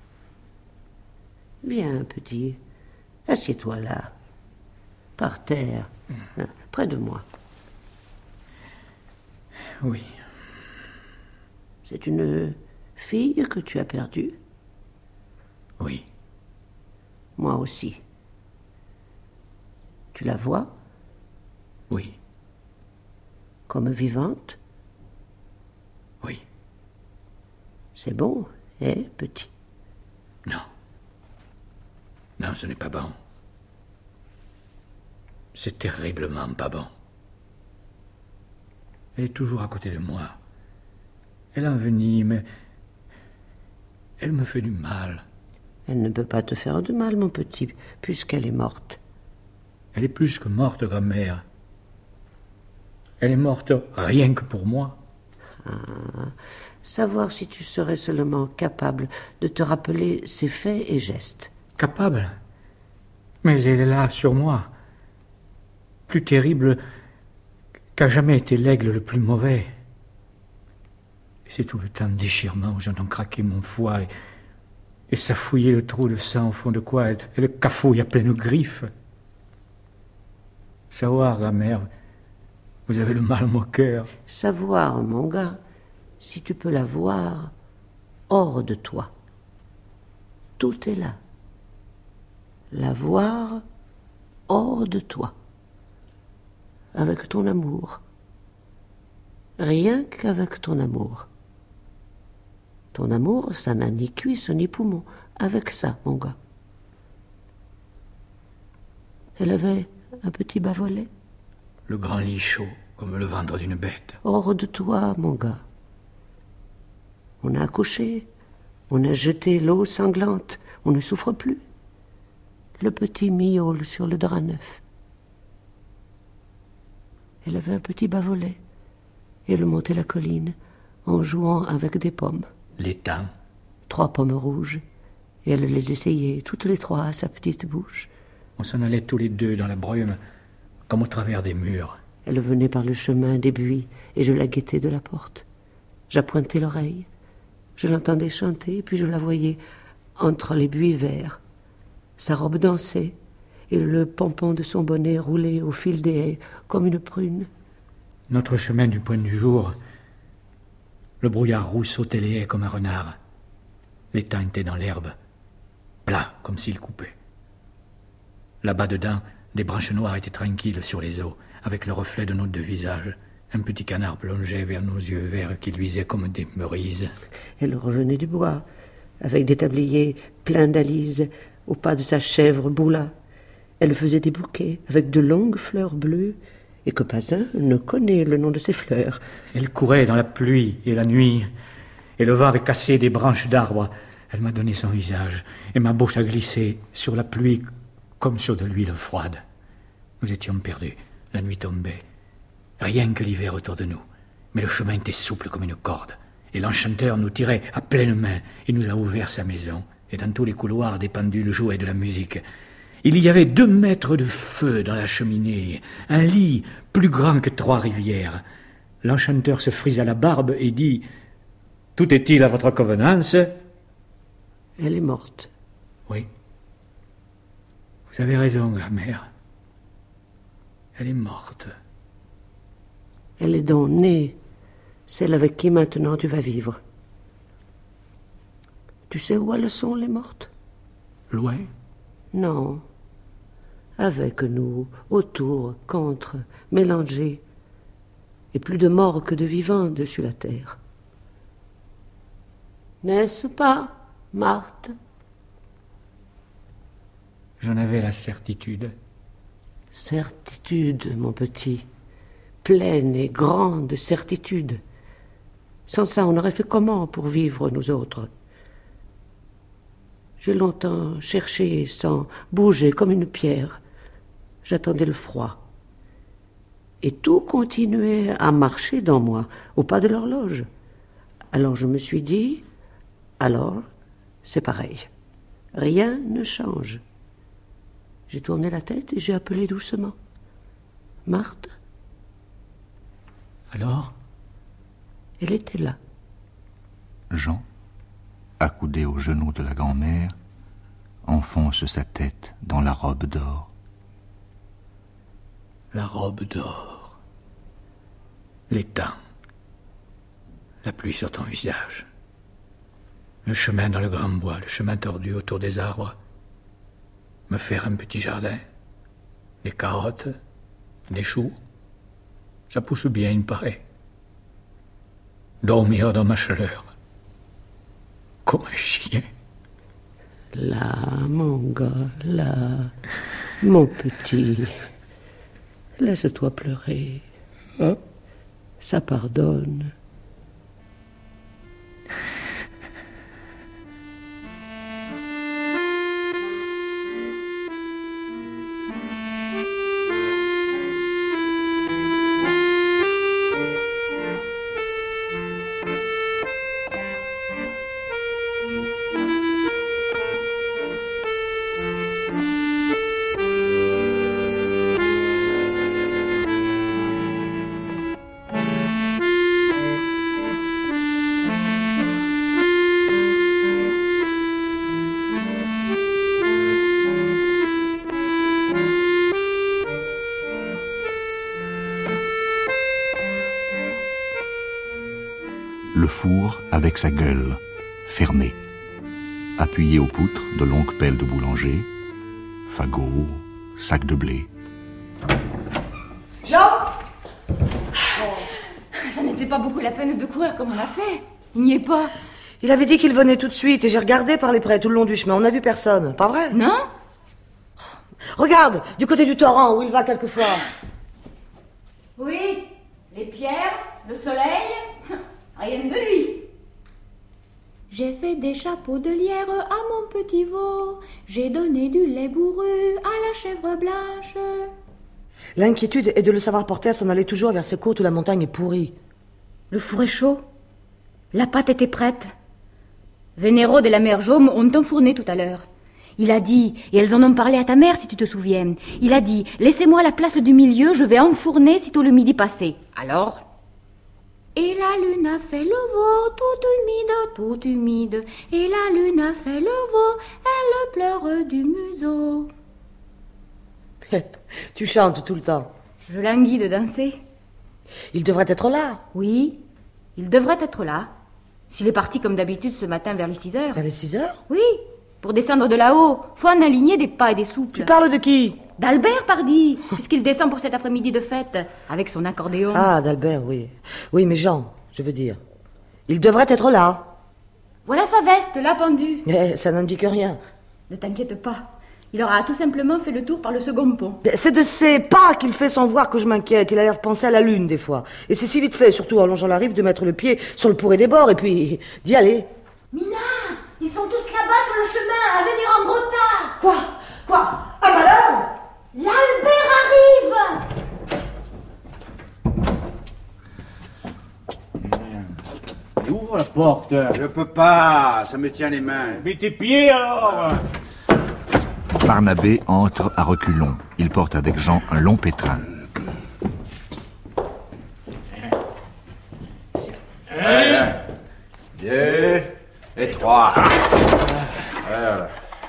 Viens, petit, assieds-toi là, par terre, là, près de moi. Oui. C'est une fille que tu as perdue? Oui. Moi aussi. Tu la vois? Oui. Comme vivante? Oui. C'est bon, hein, petit? Non. Non, ce n'est pas bon. C'est terriblement pas bon. Elle est toujours à côté de moi. Elle envenime. Elle me fait du mal. Elle ne peut pas te faire de mal, mon petit, puisqu'elle est morte. Elle est plus que morte, grand-mère. Elle est morte rien que pour moi. Ah, savoir si tu serais seulement capable de te rappeler ses faits et gestes. Capable? Mais elle est là, sur moi. Plus terrible qu'a jamais été l'aigle le plus mauvais. Et c'est tout le temps de déchirement où j'entends craquer mon foie et, et ça fouillait le trou de sang au fond de quoi elle, elle le cafouille à pleines griffes. Savoir, la mère, vous avez le mal au cœur. Savoir, mon gars, si tu peux la voir hors de toi. Tout est là. La voir hors de toi. Avec ton amour. Rien qu'avec ton amour. Ton amour, ça n'a ni cuisse ni poumon. Avec ça, mon gars. Elle avait un petit bas-volet. Le grand lit chaud, comme le ventre d'une bête. Hors de toi, mon gars. On a accouché. On a jeté l'eau sanglante. On ne souffre plus. Le petit miaule sur le drap neuf. Elle avait un petit bas-volet. Et elle montait la colline en jouant avec des pommes. L'étang. Trois pommes rouges. Et elle les essayait, toutes les trois, à sa petite bouche. On s'en allait tous les deux dans la brume, comme au travers des murs. Elle venait par le chemin des buis, et je la guettais de la porte. J'appointais l'oreille. Je l'entendais chanter, puis je la voyais entre les buis verts. Sa robe dansait, et le pompon de son bonnet roulait au fil des haies, comme une prune. Notre chemin du point du jour, le brouillard roux sautait les haies comme un renard. L'étang était dans l'herbe, plat comme s'il coupait. Là-bas dedans, des branches noires étaient tranquilles sur les eaux, avec le reflet de nos deux visages. Un petit canard plongeait vers nos yeux verts qui luisaient comme des merises. Elle revenait du bois, avec des tabliers pleins d'alises, au pas de sa chèvre Boula. Elle faisait des bouquets avec de longues fleurs bleues, et que pas un ne connaît le nom de ces fleurs. Elle courait dans la pluie et la nuit, et le vent avait cassé des branches d'arbres. Elle m'a donné son visage, et ma bouche a glissé sur la pluie comme sur de l'huile froide. Nous étions perdus, la nuit tombait. Rien que l'hiver autour de nous, mais le chemin était souple comme une corde, et l'enchanteur nous tirait à pleine main et nous a ouvert sa maison, et dans tous les couloirs des pendules jouaient de la musique. Il y avait deux mètres de feu dans la cheminée, un lit plus grand que trois rivières. L'enchanteur se frisa la barbe et dit « Tout est-il à votre convenance ?» Elle est morte. Oui. Vous avez raison, grand-mère. Elle est morte. Elle est donc née, celle avec qui maintenant tu vas vivre. Tu sais où elles sont, les mortes? Loin? Non. Avec nous, autour, contre, mélangés. Et plus de morts que de vivants dessus la terre. N'est-ce pas, Marthe? J'en avais la certitude. Certitude, mon petit. Pleine et grande certitude. Sans ça, on aurait fait comment pour vivre, nous autres? J'ai longtemps cherché sans bouger comme une pierre. J'attendais le froid. Et tout continuait à marcher dans moi, au pas de l'horloge. Alors je me suis dit, alors c'est pareil. Rien ne change. J'ai tourné la tête et j'ai appelé doucement. Marthe? Alors? Elle était là. Jean, accoudé au genou de la grand-mère, enfonce sa tête dans la robe d'or. La robe d'or. L'étang. La pluie sur ton visage. Le chemin dans le grand bois, le chemin tordu autour des arbres. Me faire un petit jardin. Des carottes, des choux. Ça pousse bien, il me paraît. Dormir dans ma chaleur. Comme un chien. Là, mon gars, là, mon petit. Laisse-toi pleurer. Hein? Ça pardonne. Le four avec sa gueule, fermée. Appuyé aux poutres de longues pelles de boulanger, fagots, sacs de blé. Jean! Ça n'était pas beaucoup la peine de courir comme on a fait. Il n'y est pas. Il avait dit qu'il venait tout de suite et j'ai regardé par les prés tout le long du chemin. On n'a vu personne, pas vrai? Non? Regarde, du côté du torrent où il va quelquefois. Oui, les pierres, le soleil, rien de lui. J'ai fait des chapeaux de lierre à mon petit veau. J'ai donné du lait bourru à la chèvre blanche. L'inquiétude est de le savoir porter à s'en aller toujours vers ces côtes où la montagne est pourrie. Le four est chaud. La pâte était prête. Vénéro de la mère Jaume ont enfourné tout à l'heure. Il a dit, et elles en ont parlé à ta mère si tu te souviens, il a dit, laissez-moi la place du milieu, je vais enfourner sitôt le midi passé. Alors? Et la lune a fait le veau, toute humide, toute humide. Et la lune a fait le veau, elle pleure du museau. Tu chantes tout le temps. Je languis de danser. Il devrait être là. Oui, il devrait être là. S'il est parti comme d'habitude ce matin vers les six heures. Vers les six heures? Oui, pour descendre de là-haut. Faut en aligner des pas et des souples. Tu parles de qui? D'Albert, pardi, puisqu'il descend pour cet après-midi de fête, avec son accordéon. Ah, d'Albert, oui. Oui, mais Jean, je veux dire. Il devrait être là. Voilà sa veste, là, pendue. Mais ça n'indique rien. Ne t'inquiète pas. Il aura tout simplement fait le tour par le second pont. C'est de ses pas qu'il fait sans voir que je m'inquiète. Il a l'air de penser à la lune, des fois. Et c'est si vite fait, surtout en longeant la rive, de mettre le pied sur le pourré des bords et puis d'y aller. Mina, ils sont tous là-bas sur le chemin, à venir en gros tas. Quoi? Quoi? Un malheur? L'Albert arrive. Ouvre la porte. Je peux pas, ça me tient les mains. Mets tes pieds alors. Barnabé entre à reculons. Il porte avec Jean un long pétrin. Un, deux et trois. Voilà.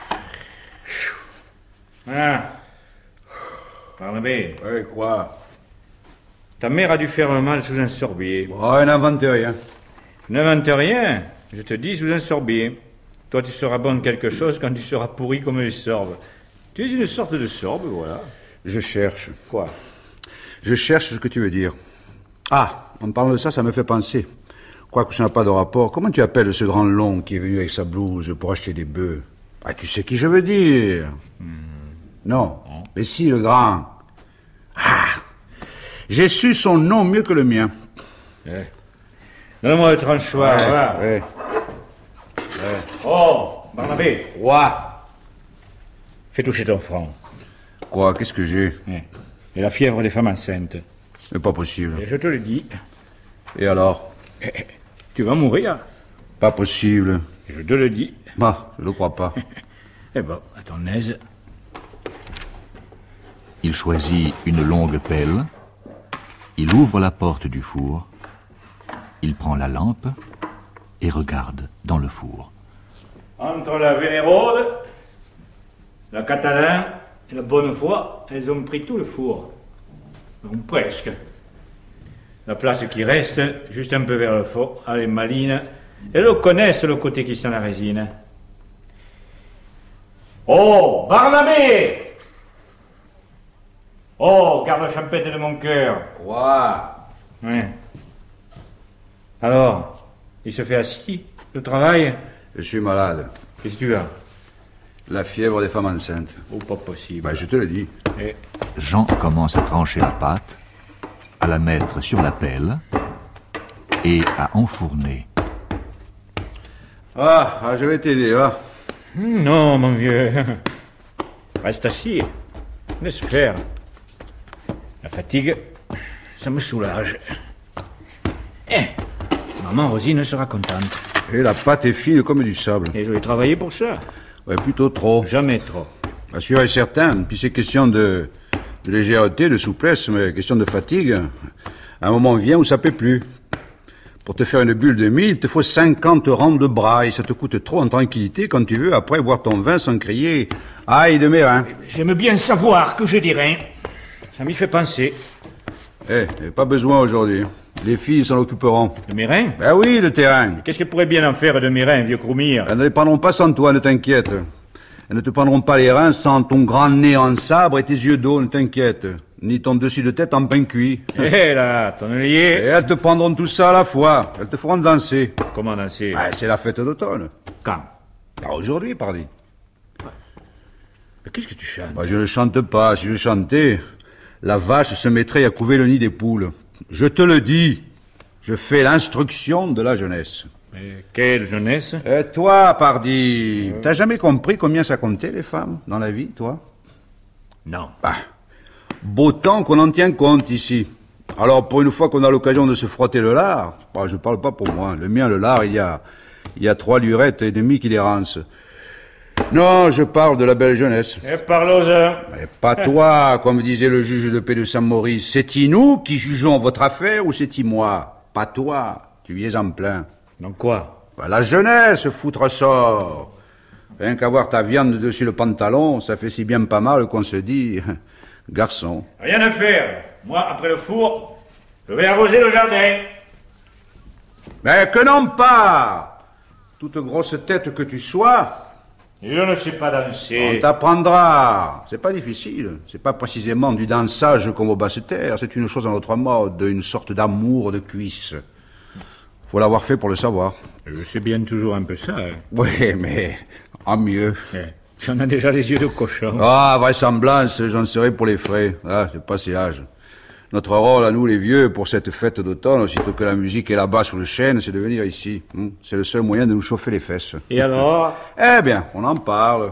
Ah. Barnabé. Oui, quoi? Ta mère a dû faire un mal sous un sorbier. Oh, elle n'invente rien. N'invente rien. Je te dis sous un sorbier. Toi, tu seras bon de quelque chose quand tu seras pourri comme les sorbes. Tu es une sorte de sorbe, voilà. Je cherche. Quoi? Je cherche ce que tu veux dire. Ah, en parlant de ça, ça me fait penser. crois que ça n'a pas de rapport. Comment tu appelles ce grand long qui est venu avec sa blouse pour acheter des bœufs? Ah, tu sais qui je veux dire. Hmm. Non. Oh. Mais si, le grand. Ah, j'ai su son nom mieux que le mien. Ouais. Donne-moi le tranchoir, ouais, voilà. Ouais. Ouais. Oh, Barnabé. Quoi? Fais toucher ton front. Quoi? Qu'est-ce que j'ai? Ouais. Et la fièvre des femmes enceintes. C'est pas possible. Et je te le dis. Et alors? Eh, tu vas mourir. Pas possible. Et je te le dis. Bah, je le crois pas. Eh ben, à ton aise. Il choisit une longue pelle. Il ouvre la porte du four. Il prend la lampe et regarde dans le four. Entre la Vénérode, la Catalin et la Bonnefoy, elles ont pris tout le four. Donc presque. La place qui reste, juste un peu vers le fond, elle est maline. Elles connaissent le côté qui sent la résine. Oh, Barnabé! Oh, garde champêtre de mon cœur. Quoi? Ouais. Alors, il se fait assis, le travail? Je suis malade. Qu'est-ce que tu as? La fièvre des femmes enceintes. Oh, pas possible. Bah, je te le dis. Et... Jean commence à trancher la pâte, à la mettre sur la pelle et à enfourner. Ah, ah je vais t'aider, va. Non, mon vieux. Reste assis. Laisse faire. La fatigue, ça me soulage. Eh, maman Rosine sera contente. Et la pâte est fine comme du sable. Et je vais travailler pour ça. Ouais, plutôt trop. Jamais trop. Bien sûr et certain. Puis c'est question de, de légèreté, de souplesse, mais question de fatigue. Un moment vient où ça peut plus. Pour te faire une bulle de mie, il te faut cinquante rangs de bras et ça te coûte trop en tranquillité quand tu veux après boire ton vin sans crier « Aïe de mes reins !» J'aime bien savoir que je dis rien. Ça m'y fait penser. Eh, pas besoin aujourd'hui. Les filles s'en occuperont. De mes reins? Ben oui, de tes reins. Qu'est-ce qu'elles pourraient bien en faire de mes reins, vieux croumir? Elles ne les prendront pas sans toi, ne t'inquiète. Elles ne te prendront pas les reins sans ton grand nez en sabre et tes yeux d'eau, ne t'inquiète. Ni ton dessus de tête en pain cuit. Eh là, tonnelier. Et elles te prendront tout ça à la fois. Elles te feront danser. Comment danser? Ben, c'est la fête d'automne. Quand? Ben, aujourd'hui, pardi. Mais qu'est-ce que tu chantes? Ben, je ne chante pas. Si je chantais, la vache se mettrait à couver le nid des poules. Je te le dis. Je fais l'instruction de la jeunesse. Mais quelle jeunesse? Et toi, pardi, euh... t'as jamais compris combien ça comptait, les femmes, dans la vie, toi? Non. Bah, beau temps qu'on en tient compte ici. Alors, pour une fois qu'on a l'occasion de se frotter le lard, bah, je parle pas pour moi. Le mien, le lard, il y a, il y a trois lurettes et demie qui les rancent. Non, je parle de la belle jeunesse. Et parlons-en. Mais pas toi, comme disait le juge de paix de Saint-Maurice. C'est-il nous qui jugeons votre affaire ou c'est-il moi? Pas toi, tu y es en plein. Donc quoi? Bah, la jeunesse, foutre sort. Rien qu'avoir ta viande dessus le pantalon, ça fait si bien pas mal qu'on se dit... Garçon. Rien à faire. Moi, après le four, je vais arroser le jardin. Mais que non pas. Toute grosse tête que tu sois... Je ne sais pas danser. On t'apprendra. C'est pas difficile. C'est pas précisément du dansage comme au basse-terre. C'est une chose à notre mode, une sorte d'amour de cuisse. Faut l'avoir fait pour le savoir. Je sais bien toujours un peu ça. Hein. Oui, mais en mieux. Ouais. J'en ai déjà les yeux de cochon. Ah, vraisemblance, j'en serai pour les frais. Ah, c'est pas si âge. Notre rôle, à nous les vieux, pour cette fête d'automne, aussitôt que la musique est là-bas sur le chêne, c'est de venir ici. C'est le seul moyen de nous chauffer les fesses. Et alors? Eh bien, on en parle.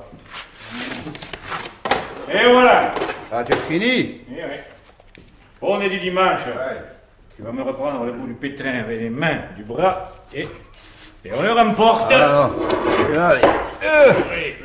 Et voilà. Ah, tu as fini? Eh oui. On est du dimanche. Ouais. Tu vas me reprendre le bout du pétrin avec les mains, du bras, et, et on le remporte. Ah, allez. Euh. Oui.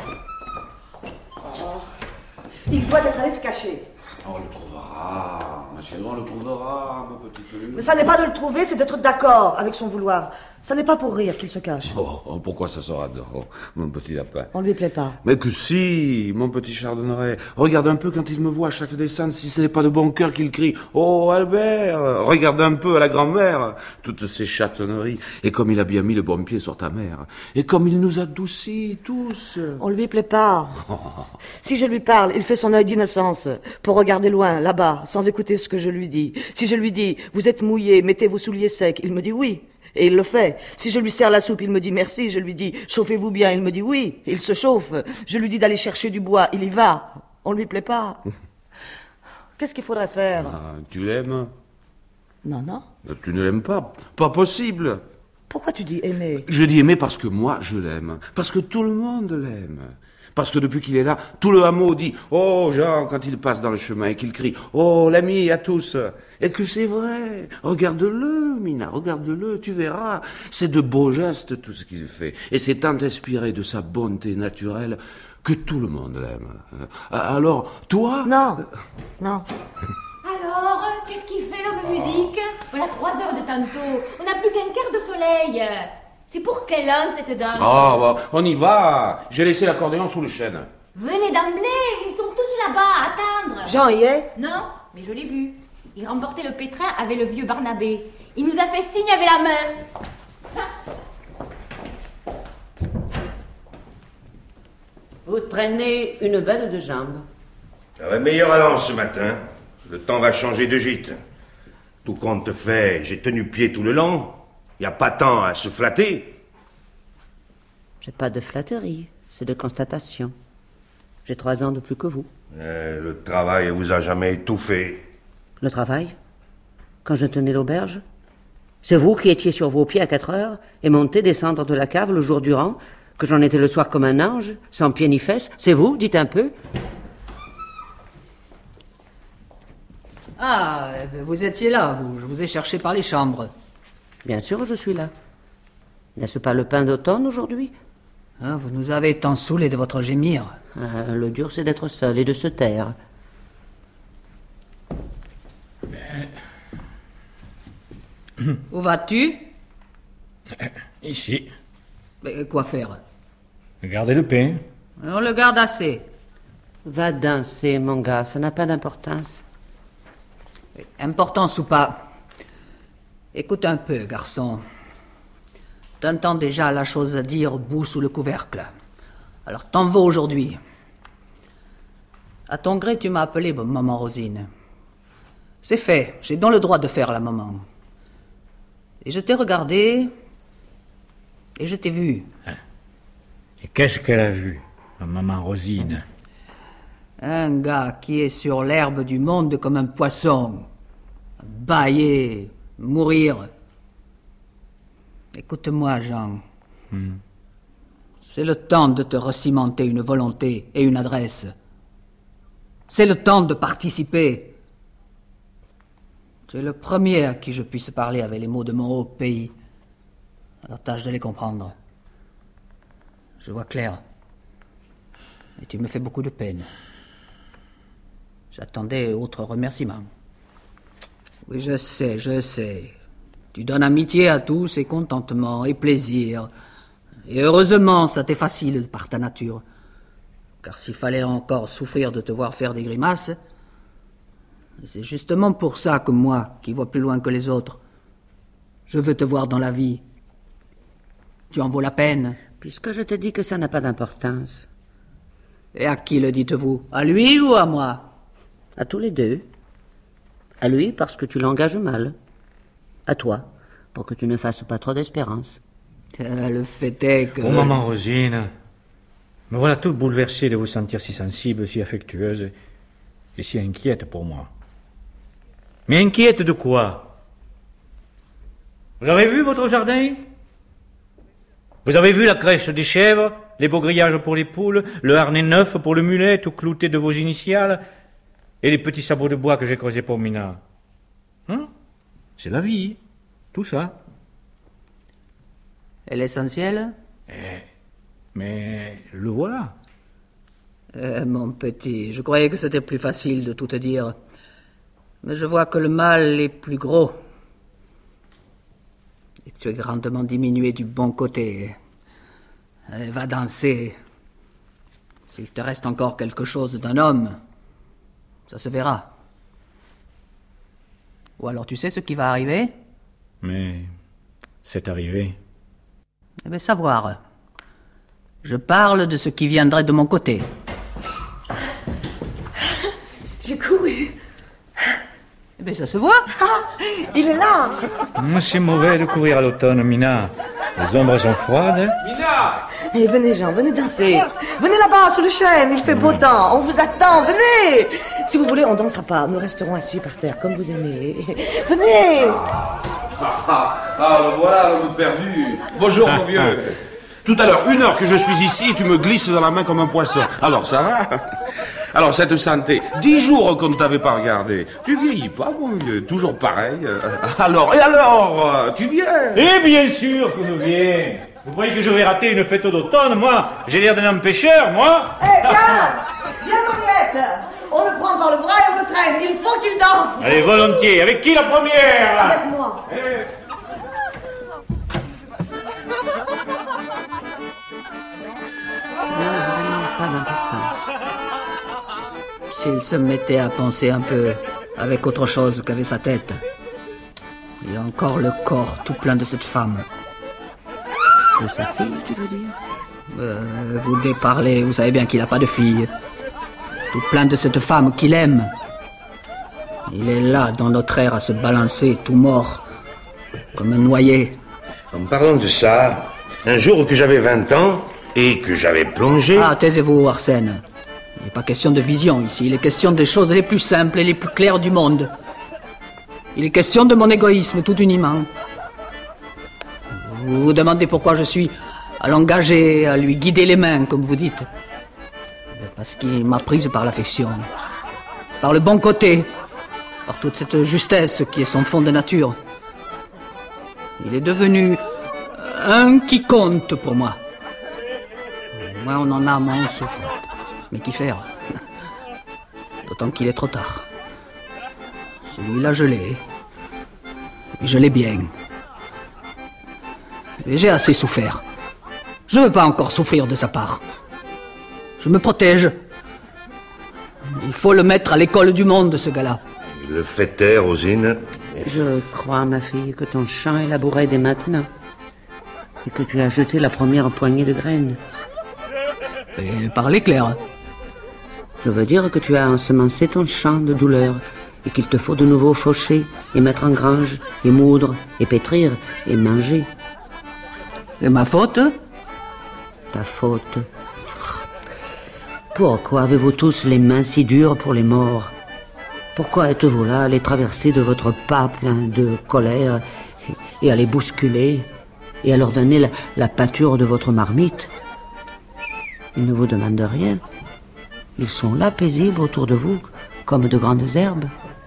Il doit être allé se cacher. On le trouvera. ma chérie, on le trouvera, mon petit Lulu. Mais ça n'est pas de le trouver, c'est d'être d'accord avec son vouloir. Ça n'est pas pour rire qu'il se cache. Oh, oh, pourquoi ça sera drôle, mon petit lapin? On lui plaît pas. Mais que si, mon petit chardonneret. Regarde un peu quand il me voit à chaque descente, si ce n'est pas de bon cœur qu'il crie « Oh, Albert !» Regarde un peu à la grand-mère, toutes ces chatonneries. Et comme il a bien mis le bon pied sur ta mère. Et comme il nous adoucit tous. On lui plaît pas. Si je lui parle, il fait son œil d'innocence pour regarder loin, là-bas, sans écouter ce que je lui dis. Si je lui dis « Vous êtes mouillé, mettez vos souliers secs », il me dit « Oui ». Et il le fait. Si je lui sers la soupe, il me dit merci. Je lui dis chauffez-vous bien. Il me dit oui. Il se chauffe. Je lui dis d'aller chercher du bois. Il y va. On lui plaît pas. Qu'est-ce qu'il faudrait faire? Ah, tu l'aimes? Non, non. Tu ne l'aimes pas. Pas possible. Pourquoi tu dis aimer? Je dis aimer parce que moi, je l'aime. Parce que tout le monde l'aime. Parce que depuis qu'il est là, tout le hameau dit « Oh, Jean !» quand il passe dans le chemin et qu'il crie « Oh, l'ami à tous !» Et que c'est vrai. Regarde-le, Mina, regarde-le, tu verras. C'est de beaux gestes tout ce qu'il fait. Et c'est tant inspiré de sa bonté naturelle que tout le monde l'aime. Alors, toi... Non, non. Alors, qu'est-ce qu'il fait l'homme musique? Voilà trois heures de tantôt. On n'a plus qu'un quart de soleil. C'est pour quelle heure cette danse? Ah, bah, on y va. J'ai laissé l'accordéon sous le chêne. Venez d'emblée, ils sont tous là-bas à attendre. Jean y est? Non, mais je l'ai vu. Il remportait le pétrin avec le vieux Barnabé. Il nous a fait signe avec la main. Vous traînez une belle de jambes. Ça va meilleur allant ce matin. Le temps va changer de gîte. Tout compte fait, j'ai tenu pied tout le long. Il n'y a pas tant à se flatter. C'est pas de flatterie, c'est de constatation. J'ai trois ans de plus que vous. Euh, le travail vous a jamais étouffé. Le travail? Quand je tenais l'auberge? C'est vous qui étiez sur vos pieds à quatre heures et montez, descendre de la cave le jour durant, que j'en étais le soir comme un ange, sans pied ni fesses? C'est vous? Dites un peu. Ah, vous étiez là, vous. Je vous ai cherché par les chambres. Bien sûr, je suis là. N'est-ce pas le pain d'automne aujourd'hui? Ah, vous nous avez tant saoulés de votre gémir. Ah, le dur, c'est d'être seul et de se taire. Où vas-tu? Ici. Mais quoi faire? Regardez le pain. On le garde assez. Va danser, mon gars, ça n'a pas d'importance. Importance ou pas. Écoute un peu, garçon. T'entends déjà la chose à dire bout sous le couvercle. Alors t'en vas aujourd'hui. À ton gré, tu m'as appelé maman Rosine. C'est fait, j'ai donc le droit de faire la maman. Et je t'ai regardé, et je t'ai vu. Et qu'est-ce qu'elle a vu, la maman Rosine? Un gars qui est sur l'herbe du monde comme un poisson. Bâiller, mourir. Écoute-moi, Jean. Hmm. C'est le temps de te recimenter une volonté et une adresse. C'est le temps de participer. Tu es le premier à qui je puisse parler avec les mots de mon haut pays. Alors tâche de les comprendre. Je vois clair. Et tu me fais beaucoup de peine. J'attendais autre remerciement. Oui, je sais, je sais. Tu donnes amitié à tous et contentement et plaisir. Et heureusement, ça t'est facile par ta nature. Car s'il fallait encore souffrir de te voir faire des grimaces, c'est justement pour ça que moi, qui vois plus loin que les autres, je veux te voir dans la vie. Tu en vaux la peine. Puisque je te dis que ça n'a pas d'importance. Et à qui le dites-vous? À lui ou à moi? À tous les deux. À lui, parce que tu l'engages mal. À toi, pour que tu ne fasses pas trop d'espérance. Le fait est que... Oh, maman Rosine, me voilà toute bouleversée de vous sentir si sensible, si affectueuse et si inquiète pour moi. Mais inquiète de quoi? Vous avez vu votre jardin? Vous avez vu la crèche des chèvres, les beaux grillages pour les poules, le harnais neuf pour le mulet, tout clouté de vos initiales, et les petits sabots de bois que j'ai creusés pour Mina? Hein? C'est la vie, tout ça. Et l'essentiel? Eh, mais le voilà. Euh, mon petit, je croyais que c'était plus facile de tout te dire. Mais je vois que le mal est plus gros. Et tu es grandement diminué du bon côté. Allez, va danser. S'il te reste encore quelque chose d'un homme, ça se verra. Ou alors tu sais ce qui va arriver? Mais c'est arrivé. Eh bien, savoir. Je parle de ce qui viendrait de mon côté. J'ai couru. Eh bien, ça se voit. Ah, il est là. C'est mauvais de courir à l'automne, Mina. Les ombres sont froides. Mina! Et venez, Jean, venez danser. Venez là-bas, sous le chêne, il fait beau temps. On vous attend, venez. Si vous voulez, on dansera pas. Nous resterons assis par terre, comme vous aimez. Venez. Ah, ah, ah, le voilà, l'homme perdu. Bonjour, mon vieux. Tout à l'heure, une heure que je suis ici, tu me glisses dans la main comme un poisson. Alors, ça va? Alors, cette santé, dix jours qu'on ne t'avait pas regardé. Tu vieillis pas, mon vieux, toujours pareil. Alors, et alors, tu viens? Eh bien sûr que je viens. Vous croyez que je vais rater une fête d'automne, moi? J'ai l'air d'un homme pêcheur, moi? Eh, viens. Viens, Mariette. On le prend par le bras et on le traîne. Il faut qu'il danse. Allez, volontiers. Avec qui la première? Avec moi. Eh. n'a vraiment pas d'importance. S'il se mettait à penser un peu avec autre chose qu'avec sa tête. Il a encore le corps tout plein de cette femme. De sa fille, tu veux dire? euh, Vous déparlez, vous savez bien qu'il n'a pas de fille. Tout plein de cette femme qu'il aime. Il est là, dans notre air, à se balancer, tout mort, comme un noyé. En parlant de ça, un jour que j'avais vingt ans et que j'avais plongé... Ah, taisez-vous, Arsène. Il n'est pas question de vision ici, il est question des choses les plus simples et les plus claires du monde. Il est question de mon égoïsme tout uniment. Vous vous demandez pourquoi je suis à l'engager, à lui guider les mains, comme vous dites. Parce qu'il m'a prise par l'affection, par le bon côté, par toute cette justesse qui est son fond de nature. Il est devenu un qui compte pour moi. Moins on en a, moins on souffre. Mais qu'y faire? D'autant qu'il est trop tard. Celui-là, je l'ai. Et je l'ai bien. Et j'ai assez souffert. Je ne veux pas encore souffrir de sa part. Je me protège. Il faut le mettre à l'école du monde, ce gars-là. Il le fait taire, Rosine. Je crois, ma fille, que ton champ est labouré dès maintenant. Et que tu as jeté la première poignée de graines. Et parlez clair. Je veux dire que tu as ensemencé ton champ de douleur et qu'il te faut de nouveau faucher et mettre en grange et moudre et pétrir et manger. Et ma faute? Ta faute. Pourquoi avez-vous tous les mains si dures pour les morts? Pourquoi êtes-vous là à les traverser de votre pas plein de colère et à les bousculer et à leur donner la, la pâture de votre marmite? Ils ne vous demandent rien. Ils sont là, paisibles autour de vous, comme de grandes herbes.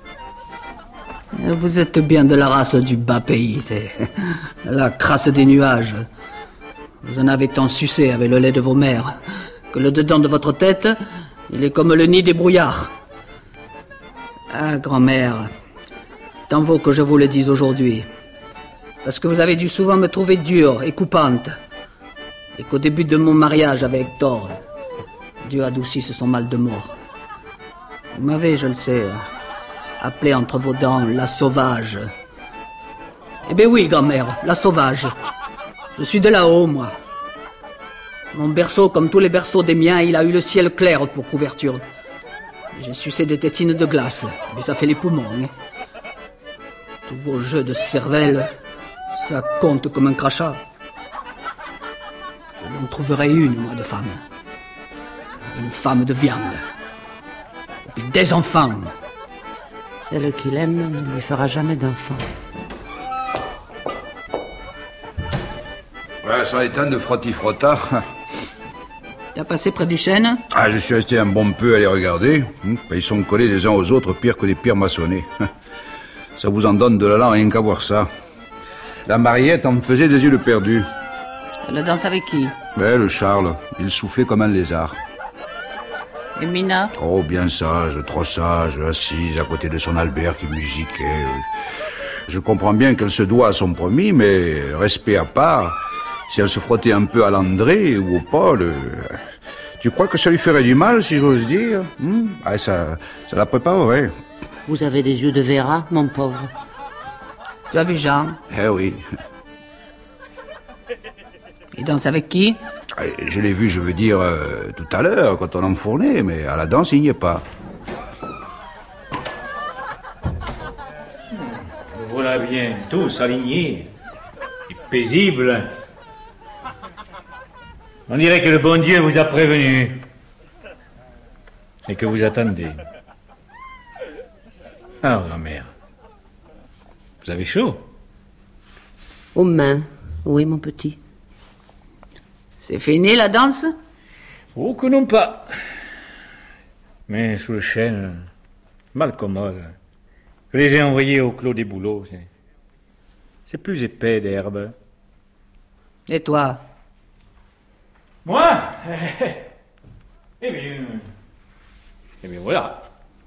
Vous êtes bien de la race du bas pays, la crasse des nuages. Vous en avez tant sucé avec le lait de vos mères, que le dedans de votre tête, il est comme le nid des brouillards. Ah, grand-mère, tant vaut que je vous le dise aujourd'hui, parce que vous avez dû souvent me trouver dure et coupante, et qu'au début de mon mariage avec Hector, Dieu adoucisse son mal de mort. Vous m'avez, je le sais, appelé entre vos dents la sauvage. Eh bien oui, grand-mère, la sauvage. Je suis de là-haut, moi. Mon berceau, comme tous les berceaux des miens, il a eu le ciel clair pour couverture. J'ai sucé des tétines de glace, mais ça fait les poumons. Hein. Tous vos jeux de cervelle, ça compte comme un crachat. Je en trouverai une, moi, de femme. Une femme de viande. Et puis des enfants. Celle qu'il aime ne lui fera jamais d'enfant. Ouais, ça est temps de frotti-frotta. T'as passé près du chêne? Ah, je suis resté un bon peu à les regarder. Ils sont collés les uns aux autres, pire que des pierres maçonnées. Ça vous en donne de l'allant rien qu'à voir ça. La Mariette en me faisait des yeux de perdu. Elle danse avec qui? Ouais, le Charles. Il soufflait comme un lézard. Et Mina? Oh, bien sage, trop sage, assise à côté de son Albert qui musiquait. Je comprends bien qu'elle se doit à son promis, mais respect à part, si elle se frottait un peu à l'André ou au Paul, euh, tu crois que ça lui ferait du mal, si j'ose dire? hmm ah, ça, ça la préparerait. Vous avez des yeux de Vera, mon pauvre. Tu as vu Jean? Eh oui. Il danse avec qui? Je l'ai vu, je veux dire, euh, tout à l'heure, quand on enfournait, mais à la danse, il n'y est pas. Voilà bien, tous alignés et paisibles. On dirait que le bon Dieu vous a prévenu et que vous attendez. Alors, grand-mère, vous avez chaud? Aux mains, oui, mon petit. C'est fini la danse? Oh, que non pas. Mais sous le chêne, mal commode. Je les ai envoyés au clos des bouleaux. C'est, c'est plus épais d'herbe. Et toi? Moi? Eh bien... Eh bien, voilà.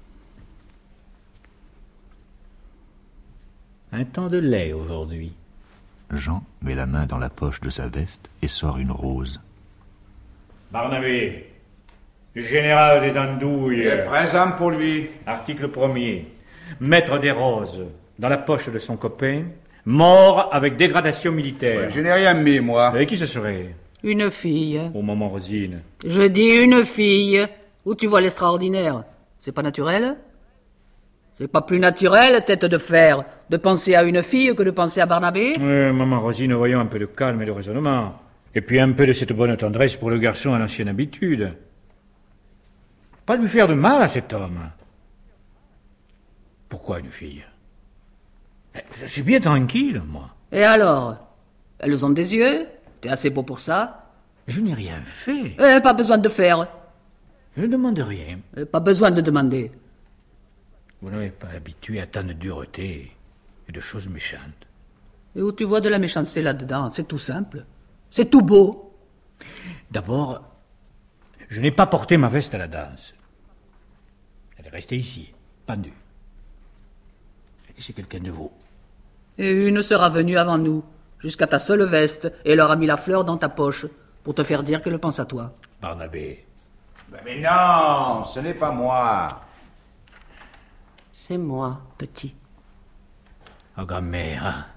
Un temps de lait aujourd'hui. Jean met la main dans la poche de sa veste et sort une rose. Barnabé, général des andouilles. Et présent pour lui. Article premier. Mettre des roses dans la poche de son copain, mort avec dégradation militaire. Ouais, je n'ai rien mis, moi. Et qui ce serait? Une fille. Au moment Rosine. Je dis une fille. Où tu vois l'extraordinaire? C'est pas naturel? C'est pas plus naturel, tête de fer, de penser à une fille que de penser à Barnabé? Oui, maman Rosine, voyons un peu de calme et de raisonnement. Et puis un peu de cette bonne tendresse pour le garçon à l'ancienne habitude. Pas lui faire de mal à cet homme. Pourquoi une fille? Je suis bien tranquille, moi. Et alors? Elles ont des yeux? T'es assez beau pour ça? Je n'ai rien fait. Eh, pas besoin de faire. Je ne demande rien. Eh, pas besoin de demander. Vous n'avez pas habitué à tant de dureté et de choses méchantes. Et où tu vois de la méchanceté là-dedans? C'est tout simple. C'est tout beau. D'abord, je n'ai pas porté ma veste à la danse. Elle est restée ici, pendue. Et c'est quelqu'un de vous. Et une sera venue avant nous, jusqu'à ta seule veste, et elle aura mis la fleur dans ta poche, pour te faire dire qu'elle pense à toi. Barnabé. Mais non, ce n'est pas moi. C'est moi, petit. Oh, grand-mère.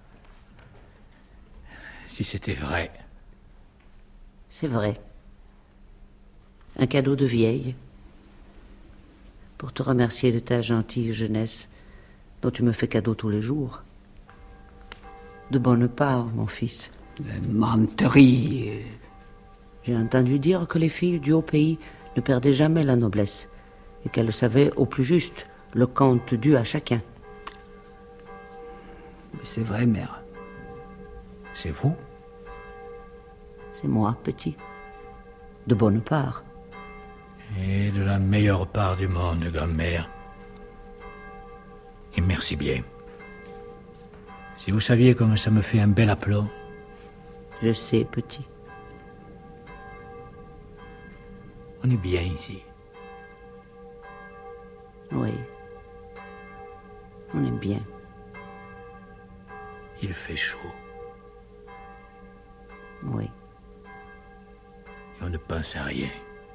Si c'était vrai. C'est vrai. Un cadeau de vieille. Pour te remercier de ta gentille jeunesse, dont tu me fais cadeau tous les jours. De bonne part, mon fils. Les menteries. J'ai entendu dire que les filles du haut pays ne perdaient jamais la noblesse, et qu'elles savaient au plus juste le compte dû à chacun. Mais c'est vrai, mère. C'est vous? C'est moi, petit. De bonne part. Et de la meilleure part du monde, grand-mère. Et merci bien. Si vous saviez comme ça me fait un bel aplomb. Je sais, petit. On est bien ici. Oui. On est bien. Il fait chaud. Oui. Et on ne pense à rien.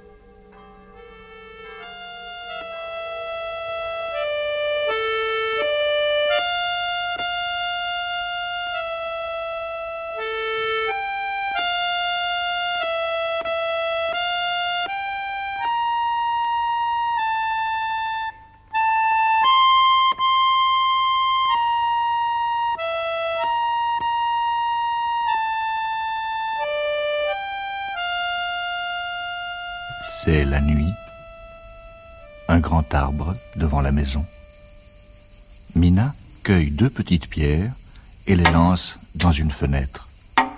C'est la nuit. Un grand arbre devant la maison. Mina cueille deux petites pierres et les lance dans une fenêtre.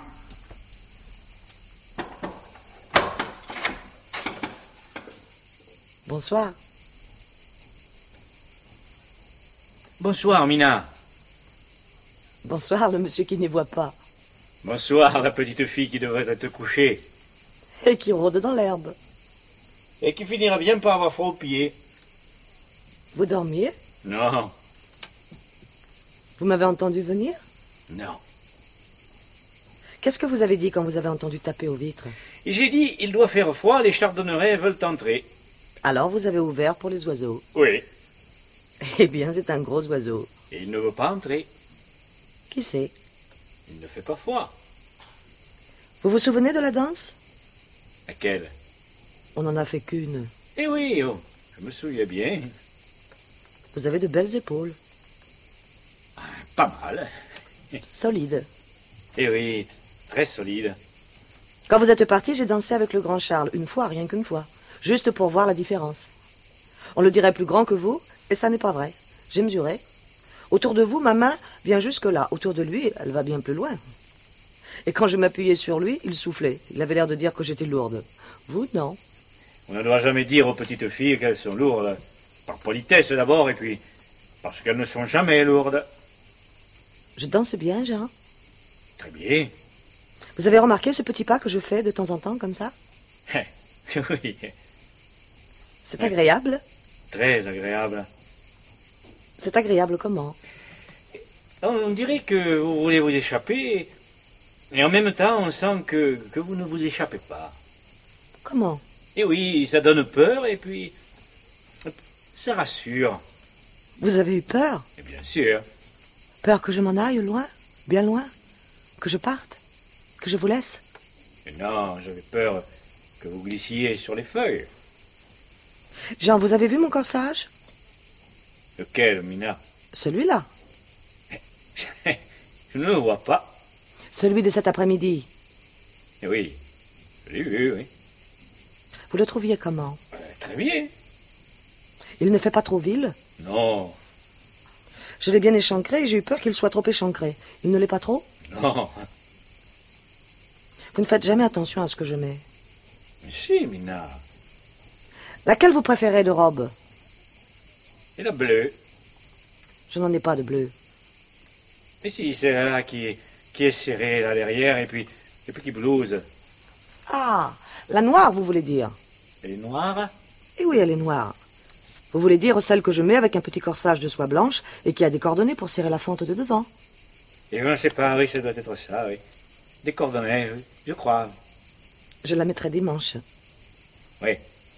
Bonsoir. Bonsoir, Mina. Bonsoir, le monsieur qui n'y voit pas. Bonsoir, la petite fille qui devrait être couchée. Et qui rôde dans l'herbe. et qui finira bien par avoir froid aux pieds. Vous dormiez? Non. Vous m'avez entendu venir? Non. Qu'est-ce que vous avez dit quand vous avez entendu taper aux vitres? Et j'ai dit, il doit faire froid, les chardonnerets veulent entrer. Alors vous avez ouvert pour les oiseaux? Oui. Eh bien, c'est un gros oiseau. Et il ne veut pas entrer. Qui c'est? Il ne fait pas froid. Vous vous souvenez de la danse? Laquelle? On n'en a fait qu'une. Eh oui, oh, je me souviens bien. Vous avez de belles épaules. Pas mal. Solide. Eh oui, très solide. Quand vous êtes parti, j'ai dansé avec le grand Charles, une fois, rien qu'une fois. Juste pour voir la différence. On le dirait plus grand que vous, et ça n'est pas vrai. J'ai mesuré. Autour de vous, ma main vient jusque-là. Autour de lui, elle va bien plus loin. Et quand je m'appuyais sur lui, il soufflait. Il avait l'air de dire que j'étais lourde. Vous, non. On ne doit jamais dire aux petites filles qu'elles sont lourdes. Par politesse d'abord, et puis parce qu'elles ne sont jamais lourdes. Je danse bien, Jean. Très bien. Vous avez remarqué ce petit pas que je fais de temps en temps, comme ça? Oui. C'est agréable? Très agréable. C'est agréable comment? On dirait que vous voulez vous échapper, et en même temps, on sent que, que vous ne vous échappez pas. Comment? Et oui, ça donne peur, et puis ça rassure. Vous avez eu peur? Et bien sûr. Peur que je m'en aille loin? Bien loin? Que je parte? Que je vous laisse? Et non, j'avais peur que vous glissiez sur les feuilles. Jean, vous avez vu mon corsage? Lequel, Mina? Celui-là. Je ne le vois pas. Celui de cet après-midi. Et oui, je l'ai vu, oui. Vous le trouviez comment? Euh, très bien. Il ne fait pas trop vil? Non. Je l'ai bien échancré et j'ai eu peur qu'il soit trop échancré. Il ne l'est pas trop? Non. Vous ne faites jamais attention à ce que je mets. Mais si, Mina. Laquelle vous préférez de robe? Et la bleue. Je n'en ai pas de bleu. Mais si, c'est là qui est, qui est serrée là derrière, et puis les petits blouses. Ah, la noire, vous voulez dire? Elle est noire? Eh oui, elle est noire. Vous voulez dire celle que je mets avec un petit corsage de soie blanche et qui a des cordonnées pour serrer la fente de devant? Et je ne sais pas, oui, ça doit être ça, oui. Des cordonnées, oui, je crois. Je la mettrai dimanche. Oui.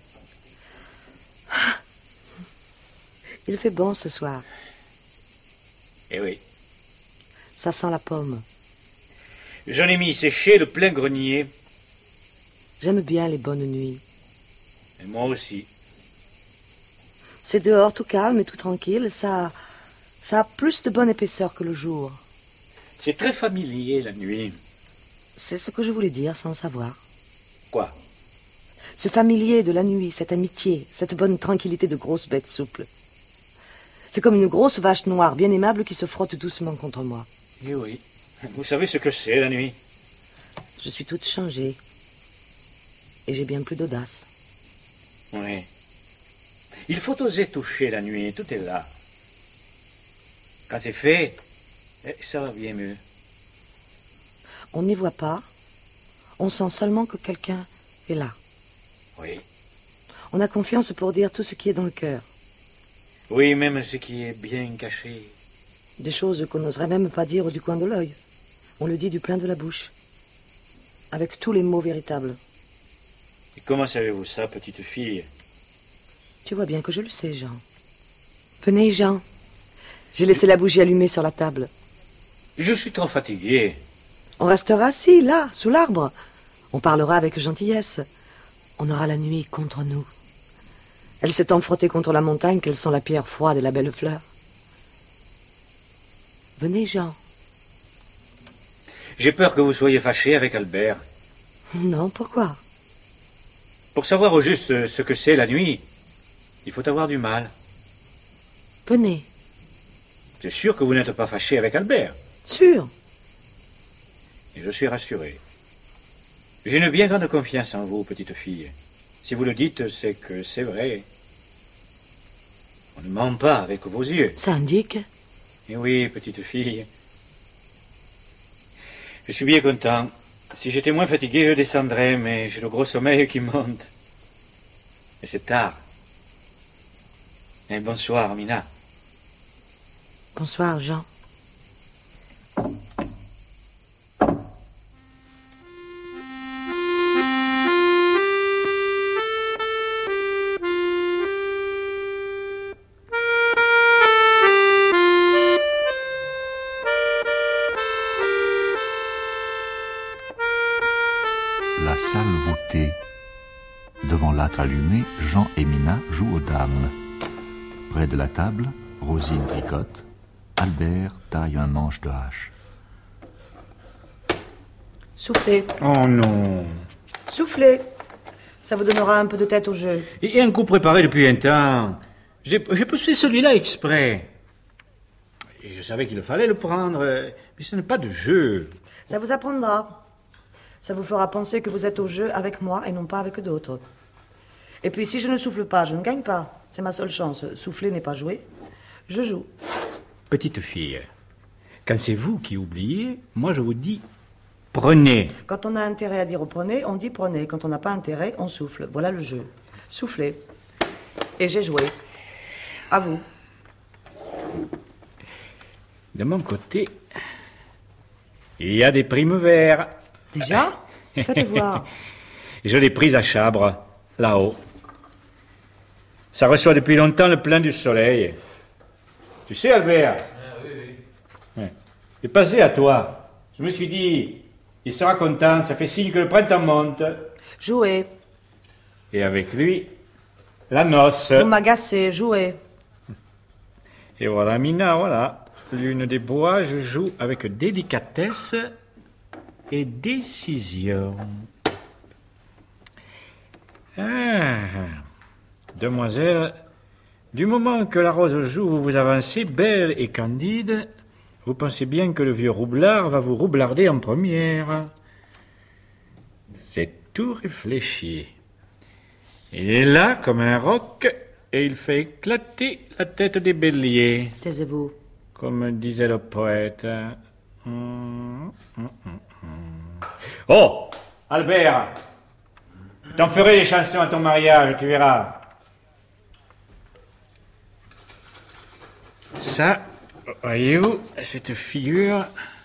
Il fait bon ce soir. Eh oui. Ça sent la pomme. J'en ai mis sécher le plein grenier. J'aime bien les bonnes nuits. Et moi aussi. C'est dehors tout calme et tout tranquille. Ça, ça a plus de bonne épaisseur que le jour. C'est très familier la nuit. C'est ce que je voulais dire sans le savoir. Quoi? Ce familier de la nuit, cette amitié, cette bonne tranquillité de grosses bêtes souples. C'est comme une grosse vache noire bien aimable qui se frotte doucement contre moi. Eh oui. Vous savez ce que c'est la nuit? Je suis toute changée. Et j'ai bien plus d'audace. Oui. Il faut oser toucher la nuit, tout est là. Quand c'est fait, ça va bien mieux. On n'y voit pas. On sent seulement que quelqu'un est là. Oui. On a confiance pour dire tout ce qui est dans le cœur. Oui, même ce qui est bien caché. Des choses qu'on n'oserait même pas dire du coin de l'œil. On le dit du plein de la bouche. Avec tous les mots véritables. Et comment savez-vous ça, petite fille? Tu vois bien que je le sais, Jean. Venez, Jean. J'ai laissé la bougie allumée sur la table. Je suis trop fatigué. On restera assis, là, sous l'arbre. On parlera avec gentillesse. On aura la nuit contre nous. Elle s'est tant frottée contre la montagne qu'elle sent la pierre froide et la belle fleur. Venez, Jean. J'ai peur que vous soyez fâché avec Albert. Non, pourquoi? Pour savoir au juste ce que c'est la nuit, il faut avoir du mal. Venez. C'est sûr que vous n'êtes pas fâché avec Albert. Sûr. Et je suis rassuré. J'ai une bien grande confiance en vous, petite fille. Si vous le dites, c'est que c'est vrai. On ne ment pas avec vos yeux. Ça indique? Eh oui, petite fille. Je suis bien content. Si j'étais moins fatigué, je descendrais, mais j'ai le gros sommeil qui monte. Et c'est tard. Et bonsoir, Mina. Bonsoir, Jean. La salle voûtée. Devant l'âtre allumé, Jean et Mina jouent aux dames. Près de la table, Rosine tricote. Albert taille un manche de hache. Soufflez. Oh non. Soufflez. Ça vous donnera un peu de tête au jeu. Et un coup préparé depuis un temps. J'ai j'ai poussé celui-là exprès. Et je savais qu'il fallait le prendre, mais ce n'est pas de jeu. Ça vous apprendra. Ça vous fera penser que vous êtes au jeu avec moi et non pas avec d'autres. Et puis si je ne souffle pas, je ne gagne pas. C'est ma seule chance. Souffler n'est pas jouer. Je joue. Petite fille, quand c'est vous qui oubliez, moi je vous dis prenez. Quand on a intérêt à dire prenez, on dit prenez. Quand on n'a pas intérêt, on souffle. Voilà le jeu. Soufflez. Et j'ai joué. À vous. De mon côté, il y a des primes verts. Déjà? Faites voir. Je l'ai prise à Chabre, là-haut. Ça reçoit depuis longtemps le plein du soleil. Tu sais, Albert? Ah, oui, oui. Ouais. J'ai passé à toi. Je me suis dit, il sera content, ça fait signe que le printemps monte. Jouez. Et avec lui, la noce. Vous m'agacez, jouez. Et voilà, Mina, voilà. Lune des bois, je joue avec délicatesse et décision. Ah, demoiselle, du moment que la rose joue, vous vous avancez, belle et candide, vous pensez bien que le vieux roublard va vous roublarder en première. C'est tout réfléchi. Il est là comme un roc et il fait éclater la tête des béliers. Taisez-vous. Comme disait le poète. Hum, hum, hum, hum. Oh, Albert, je t'en ferai des chansons à ton mariage, tu verras. Ça, voyez-vous, cette figure,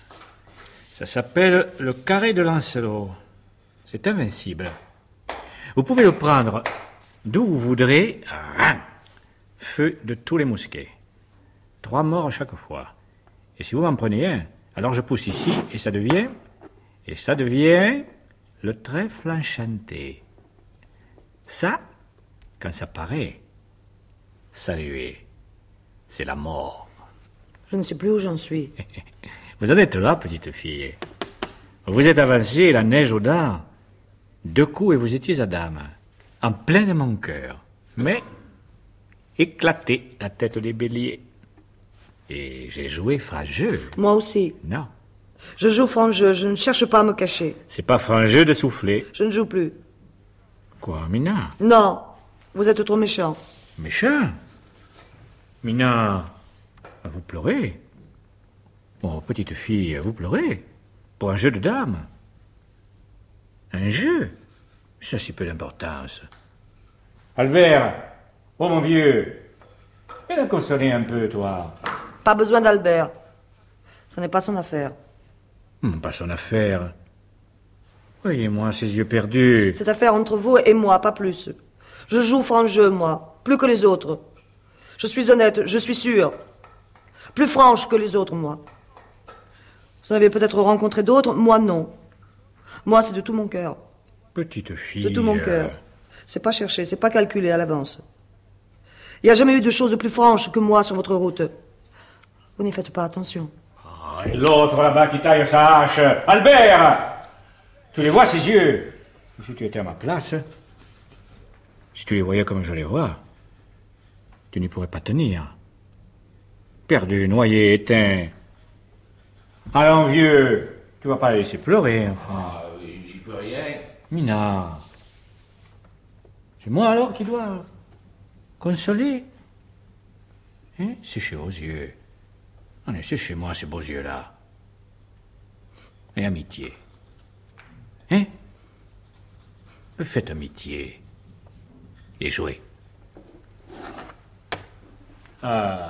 ça s'appelle le carré de Lancelot. C'est invincible. Vous pouvez le prendre d'où vous voudrez. Ah, feu de tous les mousquets. Trois morts chaque fois. Et si vous m'en prenez un, alors je pousse ici et ça devient... Et ça devient le trèfle enchanté. Ça, quand ça paraît, saluez, c'est la mort. Je ne sais plus où j'en suis. Vous en êtes là, petite fille. Vous êtes avancée, la neige aux dents. Deux coups et vous étiez à dame, en plein de mon cœur. Mais, éclaté la tête des béliers. Et j'ai joué franc-jeu. Moi aussi. Non. Je joue franc-jeu, je ne cherche pas à me cacher. C'est pas franc-jeu de souffler. Je ne joue plus. Quoi, Mina? Non, vous êtes trop méchant. Méchant? Mina, vous pleurez? Oh, petite fille, vous pleurez? Pour un jeu de dames? Un jeu? Ça, c'est peu d'importance. Albert, oh mon vieux, viens le consoler un peu, toi. Pas besoin d'Albert. Ce n'est pas son affaire. Hum, pas son affaire. Voyez-moi ces yeux perdus. Cette affaire entre vous et moi, pas plus. Je joue franc-jeu, moi, plus que les autres. Je suis honnête, je suis sûre. Plus franche que les autres, moi. Vous en avez peut-être rencontré d'autres, moi non. Moi, c'est de tout mon cœur. Petite fille. De tout mon cœur. C'est pas cherché, c'est pas calculé à l'avance. Il n'y a jamais eu de choses plus franches que moi sur votre route. Vous n'y faites pas attention. Ah, et l'autre là-bas qui taille sa hache. Albert! Tu les vois, ces yeux? Si tu étais à ma place, si tu les voyais comme je les vois, tu n'y pourrais pas tenir. Perdu, noyé, éteint. Allons, vieux, tu vas pas les laisser pleurer, enfin. Ah oui, j'y peux rien. Mina, c'est moi alors qui dois consoler? Hein? Séchez vos yeux. Allez, séchez moi ces beaux yeux-là. Et amitié. Hein? Faites amitié. et jouez. Ah,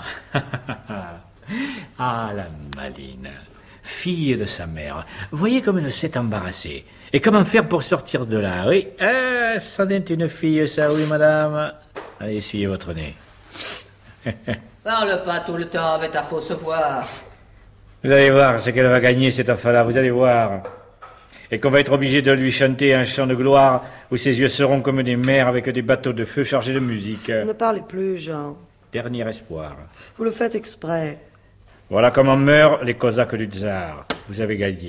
ah, la maline, fille de sa mère. Voyez comme elle s'est embarrassée. Et comment faire pour sortir de là, oui? Ah, ça n'est une fille, ça, oui, madame. Allez, essuyez votre nez. Parle pas tout le temps avec ta fausse voix. Vous allez voir ce qu'elle va gagner, cette enfant-là, vous allez voir. Et qu'on va être obligé de lui chanter un chant de gloire où ses yeux seront comme des mers avec des bateaux de feu chargés de musique. Ne parlez plus, Jean. Dernier espoir. Vous le faites exprès. Voilà comment meurent les Cosaques du tsar. Vous avez gagné.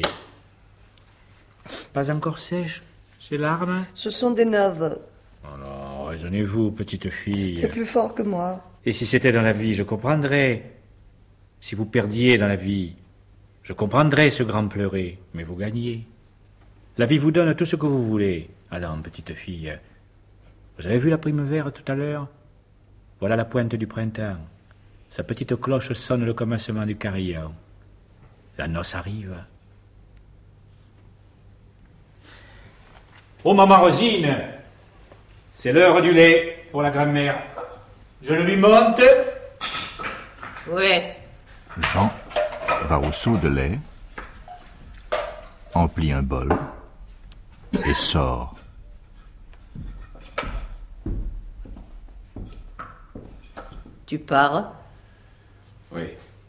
Pas encore sèche, ces larmes? Ce sont des neuves. Oh non, raisonnez-vous, petite fille. C'est plus fort que moi. Et si c'était dans la vie, je comprendrais. Si vous perdiez dans la vie, je comprendrais ce grand pleurer, mais vous gagnez. La vie vous donne tout ce que vous voulez. Allons, petite fille. Vous avez vu la primavera tout à l'heure? Voilà la pointe du printemps. Sa petite cloche sonne le commencement du carillon. La noce arrive. Oh, maman Rosine, c'est l'heure du lait pour la grand-mère. Je le lui monte. Oui. Jean va au seau de lait, emplit un bol et sort. Tu pars? Oui.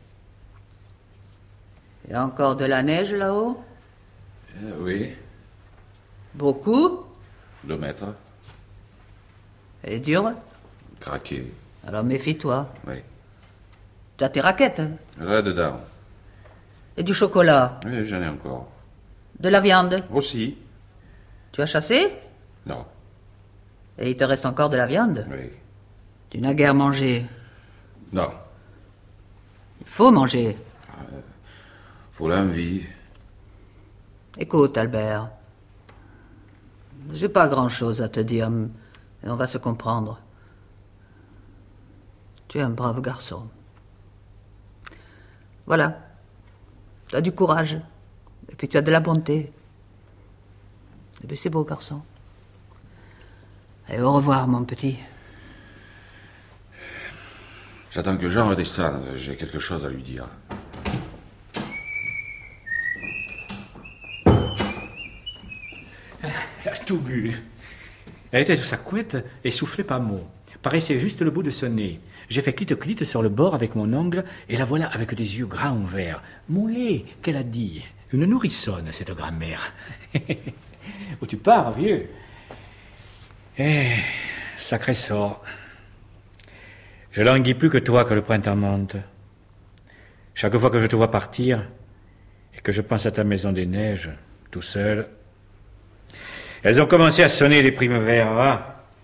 Il y a encore de la neige là-haut? Euh, oui. Beaucoup? Deux mètres. Elle est dure? Craqué. Alors méfie-toi. Oui. Tu as tes raquettes? Là-dedans. Et du chocolat? Oui, j'en ai encore. De la viande? Aussi. Tu as chassé? Non. Et il te reste encore de la viande? Oui. Tu n'as guère mangé? Non. Il faut manger. Euh, faut l'envie. Écoute, Albert. J'ai pas grand-chose à te dire, et on va se comprendre. Tu es un brave garçon. Voilà. Tu as du courage. Et puis tu as de la bonté. Et puis c'est beau, garçon. Et au revoir, mon petit. J'attends que Jean redescende. J'ai quelque chose à lui dire. Elle a tout bu. Elle était sous sa couette et soufflait pas mot. Paraissait juste le bout de son nez. J'ai fait clite-clite sur le bord avec mon ongle et la voilà avec des yeux grands ouverts. Moulé, qu'elle a dit. Une nourrissonne, cette grand-mère. Où tu pars, vieux? Eh, sacré sort. Je languis plus que toi que le printemps monte. Chaque fois que je te vois partir et que je pense à ta maison des neiges, tout seul, elles ont commencé à sonner les primevères, hein?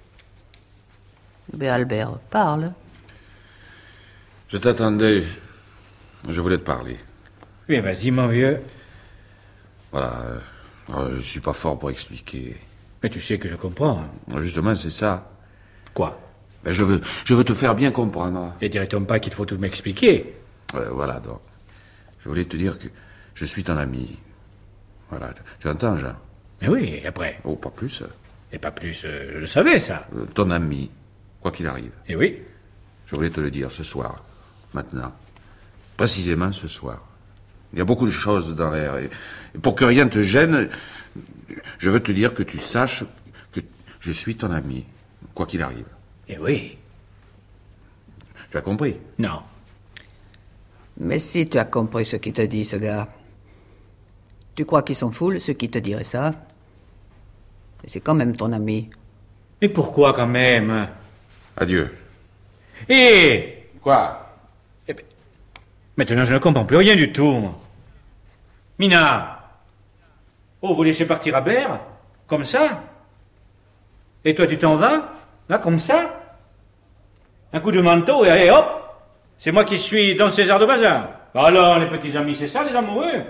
Mais Albert, parle. Je t'attendais. Je voulais te parler. Oui, vas-y, mon vieux. Voilà. Euh, je suis pas fort pour expliquer. Mais tu sais que je comprends. Justement, c'est ça. Quoi? Ben, je veux, je veux te faire bien comprendre. Et dirait-on pas qu'il faut tout m'expliquer? euh, Voilà, donc. Je voulais te dire que je suis ton ami. Voilà. Tu entends, Jean? Mais oui, et après? Oh, pas plus. Et pas plus, euh, je le savais, ça. Euh, ton ami, quoi qu'il arrive. Et oui. Je voulais te le dire ce soir, maintenant. Précisément ce soir. Il y a beaucoup de choses dans l'air. Et pour que rien te gêne, je veux te dire que tu saches que je suis ton ami, quoi qu'il arrive. Et oui. Tu as compris? Non. Mais si tu as compris ce qu'il te dit, ce gars. Tu crois qu'ils sont foules, ceux qui te diraient ça? Et c'est quand même ton ami. Mais pourquoi quand même? Adieu. Hé! Quoi? Eh ben, maintenant, je ne comprends plus rien du tout. Mina! Oh, vous laissez partir Albert? Comme ça? Et toi, tu t'en vas? Là, comme ça? Un coup de manteau et allez, hop! C'est moi qui suis dans César de Bazin. Alors, les petits amis, c'est ça, les amoureux?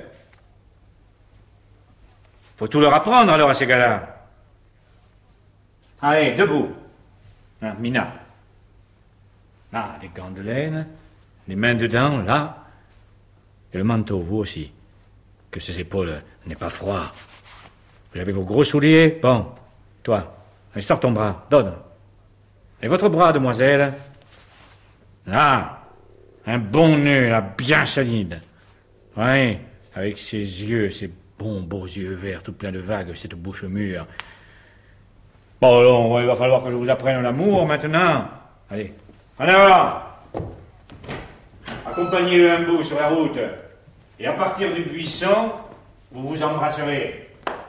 Faut tout leur apprendre, alors, à ces gars-là. Allez, debout. Hein, Mina. Ah, des gants de laine, les mains dedans, là. Et le manteau, vous aussi. Que ces épaules n'aient pas froid. Vous avez vos gros souliers? Bon. Toi, allez, sors ton bras, donne. Et votre bras, demoiselle? Là, un bon nœud, là, bien solide. Oui, avec ses yeux, ses bons beaux yeux verts, tout pleins de vagues, cette bouche mûre. Bon, alors, il va falloir que je vous apprenne l'amour maintenant. Allez, en avant! Accompagnez-le un bout sur la route. Et à partir du buisson, vous vous embrasserez.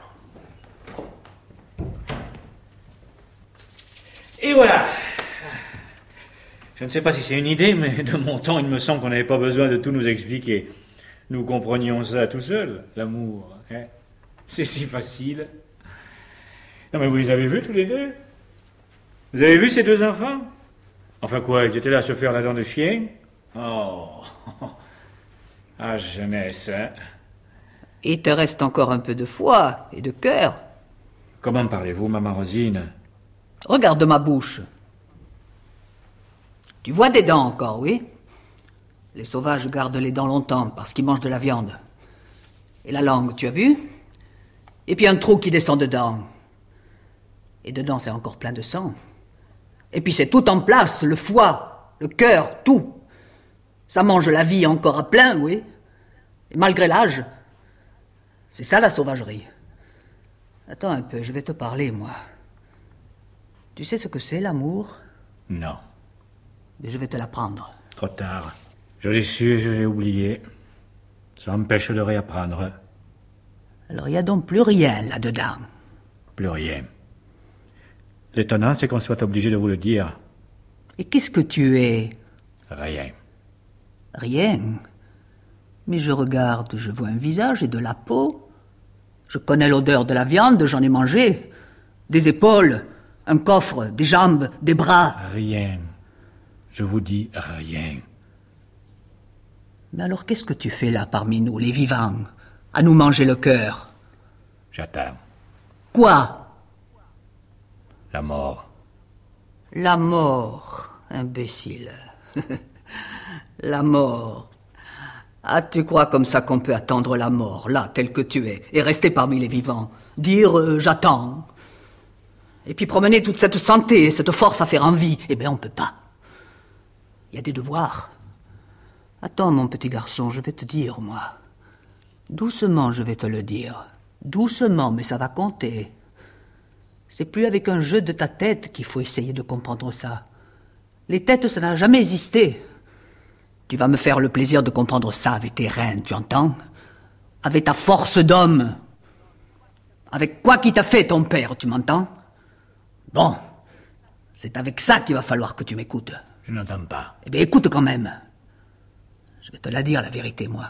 Et voilà. Je ne sais pas si c'est une idée, mais de mon temps, il me semble qu'on n'avait pas besoin de tout nous expliquer. Nous comprenions ça tout seuls, l'amour. Hein? C'est si facile. Non, mais vous les avez vus tous les deux? Vous avez vu ces deux enfants? Enfin quoi, ils étaient là à se faire la dent de chien? Oh, ah, jeunesse, hein? Il te reste encore un peu de foi et de cœur. Comment parlez-vous, maman Rosine? Regarde ma bouche. Tu vois des dents encore, oui? Les sauvages gardent les dents longtemps parce qu'ils mangent de la viande. Et la langue, tu as vu? Et puis un trou qui descend dedans. Et dedans, c'est encore plein de sang. Et puis c'est tout en place, le foie, le cœur, tout. Ça mange la vie encore à plein, oui. Et malgré l'âge, c'est ça la sauvagerie. Attends un peu, je vais te parler, moi. Tu sais ce que c'est, l'amour? Non. Mais je vais te l'apprendre. Trop tard. Je l'ai su et je l'ai oublié. Ça empêche de réapprendre. Alors il n'y a donc plus rien là-dedans? Plus rien. L'étonnant, c'est qu'on soit obligé de vous le dire. Et qu'est-ce que tu es? Rien. Rien? Mais je regarde, je vois un visage et de la peau. Je connais l'odeur de la viande, j'en ai mangé. Des épaules, un coffre, des jambes, des bras. Rien. Je vous dis rien. Mais alors qu'est-ce que tu fais là parmi nous, les vivants, à nous manger le cœur? J'attends. Quoi? La mort. La mort, imbécile. La mort. Ah, tu crois comme ça qu'on peut attendre la mort, là, tel que tu es, et rester parmi les vivants? Dire euh, j'attends. Et puis promener toute cette santé, cette force à faire envie. Eh bien, on peut pas. Il y a des devoirs. Attends, mon petit garçon, je vais te dire, moi. Doucement, je vais te le dire. Doucement, mais ça va compter. C'est plus avec un jeu de ta tête qu'il faut essayer de comprendre ça. Les têtes, ça n'a jamais existé. Tu vas me faire le plaisir de comprendre ça avec tes reins, tu entends? Avec ta force d'homme. Avec quoi qui t'a fait ton père, tu m'entends? Bon, c'est avec ça qu'il va falloir que tu m'écoutes. Je n'entends pas. Eh bien, écoute quand même. Je vais te la dire, la vérité, moi.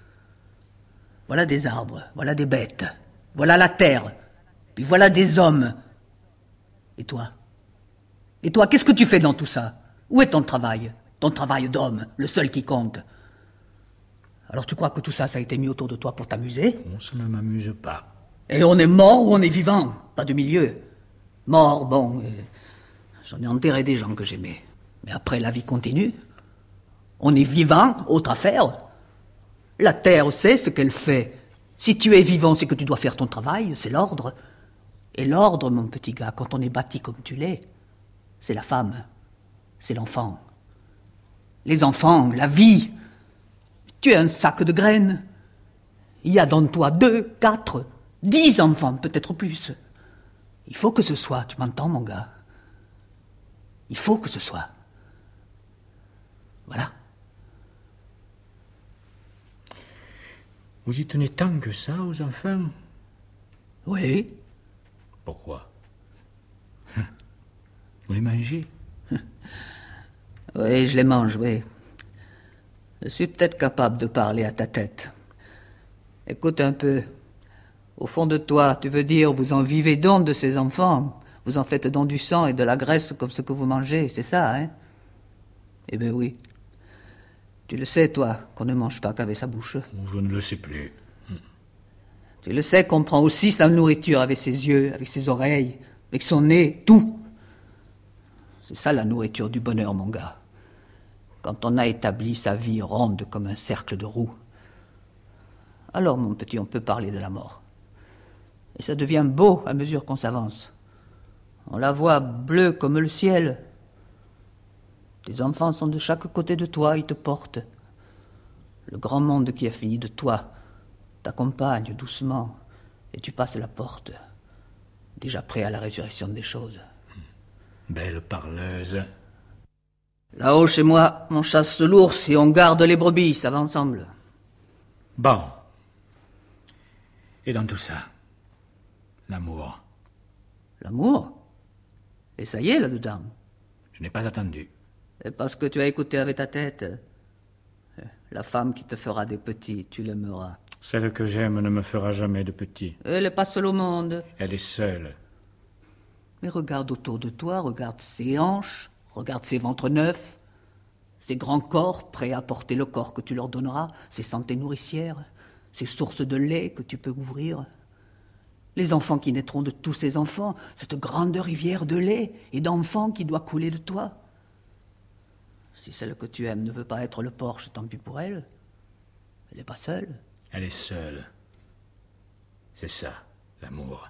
Voilà des arbres, voilà des bêtes, voilà la terre, puis voilà des hommes. Et toi? Et toi, qu'est-ce que tu fais dans tout ça? Où est ton travail? Ton travail d'homme, le seul qui compte. Alors tu crois que tout ça, ça a été mis autour de toi pour t'amuser? Oh, ça ne m'amuse pas. Et on est mort ou on est vivant? Pas de milieu. Mort, bon, euh, j'en ai enterré des gens que j'aimais. Mais après, la vie continue. On est vivant, autre affaire. La terre sait ce qu'elle fait. Si tu es vivant, c'est que tu dois faire ton travail, c'est l'ordre. Et l'ordre, mon petit gars, quand on est bâti comme tu l'es, c'est la femme, c'est l'enfant. Les enfants, la vie. Tu es un sac de graines. Il y a dans toi deux, quatre, dix enfants, peut-être plus. Il faut que ce soit, tu m'entends, mon gars? Il faut que ce soit. Voilà. Vous y tenez tant que ça aux enfants? Oui. Pourquoi? Vous les mangez? Oui, je les mange, oui. Je suis peut-être capable de parler à ta tête. Écoute un peu. Au fond de toi, tu veux dire, vous en vivez donc de ces enfants. Vous en faites donc du sang et de la graisse comme ce que vous mangez, c'est ça, hein? Eh bien oui. Tu le sais, toi, qu'on ne mange pas qu'avec sa bouche. Je ne le sais plus. Tu le sais qu'on prend aussi sa nourriture avec ses yeux, avec ses oreilles, avec son nez, tout. C'est ça la nourriture du bonheur, mon gars. Quand on a établi sa vie ronde comme un cercle de roues. Alors, mon petit, on peut parler de la mort. Et ça devient beau à mesure qu'on s'avance. On la voit bleue comme le ciel, Tes enfants sont de chaque côté de toi, ils te portent. Le grand monde qui a fini de toi t'accompagne doucement et tu passes la porte, déjà prêt à la résurrection des choses. Belle parleuse. Là-haut, chez moi, on chasse l'ours et on garde les brebis, ça va ensemble. Bon. Et dans tout ça, l'amour. L'amour? Et ça y est, là-dedans. Je n'ai pas attendu. Et parce que tu as écouté avec ta tête. La femme qui te fera des petits, tu l'aimeras. Celle que j'aime ne me fera jamais de petits. Elle n'est pas seule au monde. Elle est seule. Mais regarde autour de toi, regarde ses hanches, regarde ses ventres neufs, ses grands corps prêts à porter le corps que tu leur donneras, ses santés nourricières, ces sources de lait que tu peux ouvrir. Les enfants qui naîtront de tous ces enfants, cette grande rivière de lait et d'enfants qui doit couler de toi. Si celle que tu aimes ne veut pas être le porche, tant pis pour elle. Elle n'est pas seule. Elle est seule. C'est ça, l'amour.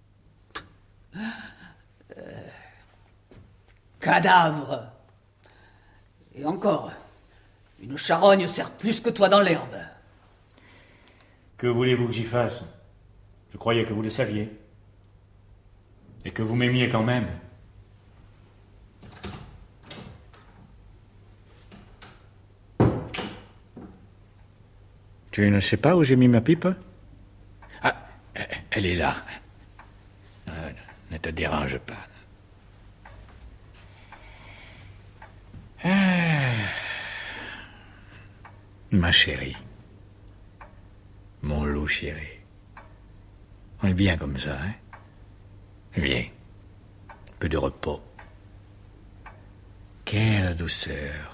Euh, cadavre. Et encore, une charogne sert plus que toi dans l'herbe. Que voulez-vous que j'y fasse? Je croyais que vous le saviez. Et que vous m'aimiez quand même. Tu ne sais pas où j'ai mis ma pipe? Ah, elle est là. Euh, ne te dérange pas. Ah, ma chérie. Mon loup chéri. On est bien comme ça, hein? Bien. Un peu de repos. Quelle douceur.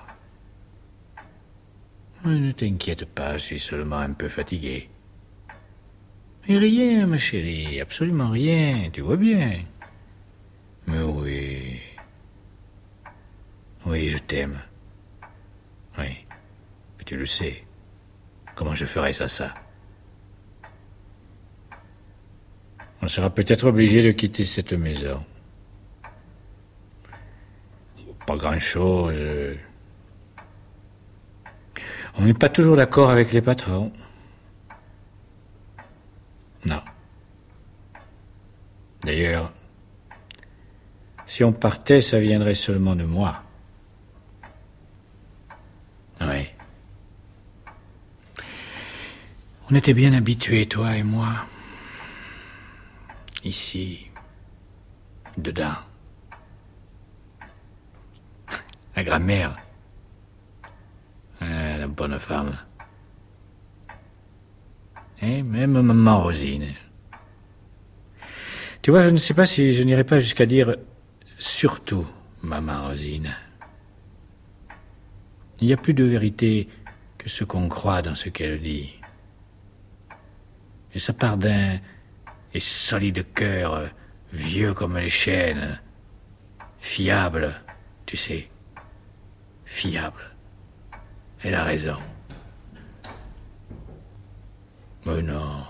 Ne t'inquiète pas, je suis seulement un peu fatigué. Et rien, ma chérie, absolument rien, tu vois bien. Mais oui. Oui, je t'aime. Oui. Mais tu le sais. Comment je ferais ça, ça? On sera peut-être obligé de quitter cette maison. Pas grand-chose. On n'est pas toujours d'accord avec les patrons. Non. D'ailleurs, si on partait, ça viendrait seulement de moi. Oui. On était bien habitués, toi et moi. Ici, dedans. La grand-mère. Ah, la bonne femme. Et même maman Rosine. Tu vois, je ne sais pas si je n'irai pas jusqu'à dire surtout maman Rosine. Il n'y a plus de vérité que ce qu'on croit dans ce qu'elle dit. Et ça part d'un et solide cœur, vieux comme les chênes, fiable, tu sais, fiable. Elle a raison. Mais non.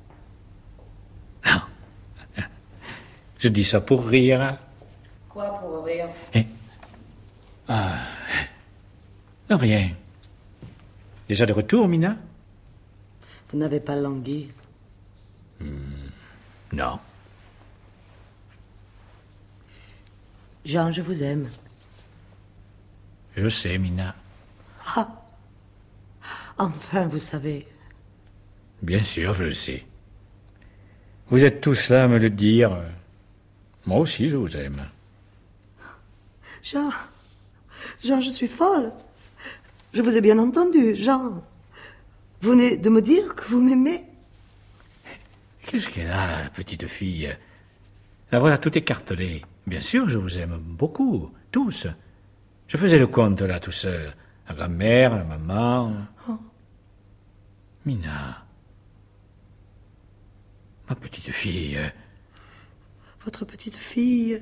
Non. Je dis ça pour rire. Quoi pour rire? Eh. Ah. Non, rien. Déjà de retour, Mina? Vous n'avez pas langui? Hmm, non. Jean, je vous aime. Je sais, Mina. Ah. Enfin, vous savez. Bien sûr, je le sais. Vous êtes tous là à me le dire. Moi aussi, je vous aime. Jean. Jean, je suis folle. Je vous ai bien entendu, Jean. Vous venez de me dire que vous m'aimez. Qu'est-ce qu'elle a, la petite fille? La voilà tout écartelée. Bien sûr, je vous aime beaucoup, tous. Je faisais le compte, là, tout seul. La grand-mère, la maman. Oh. Mina. Ma petite fille. Votre petite fille.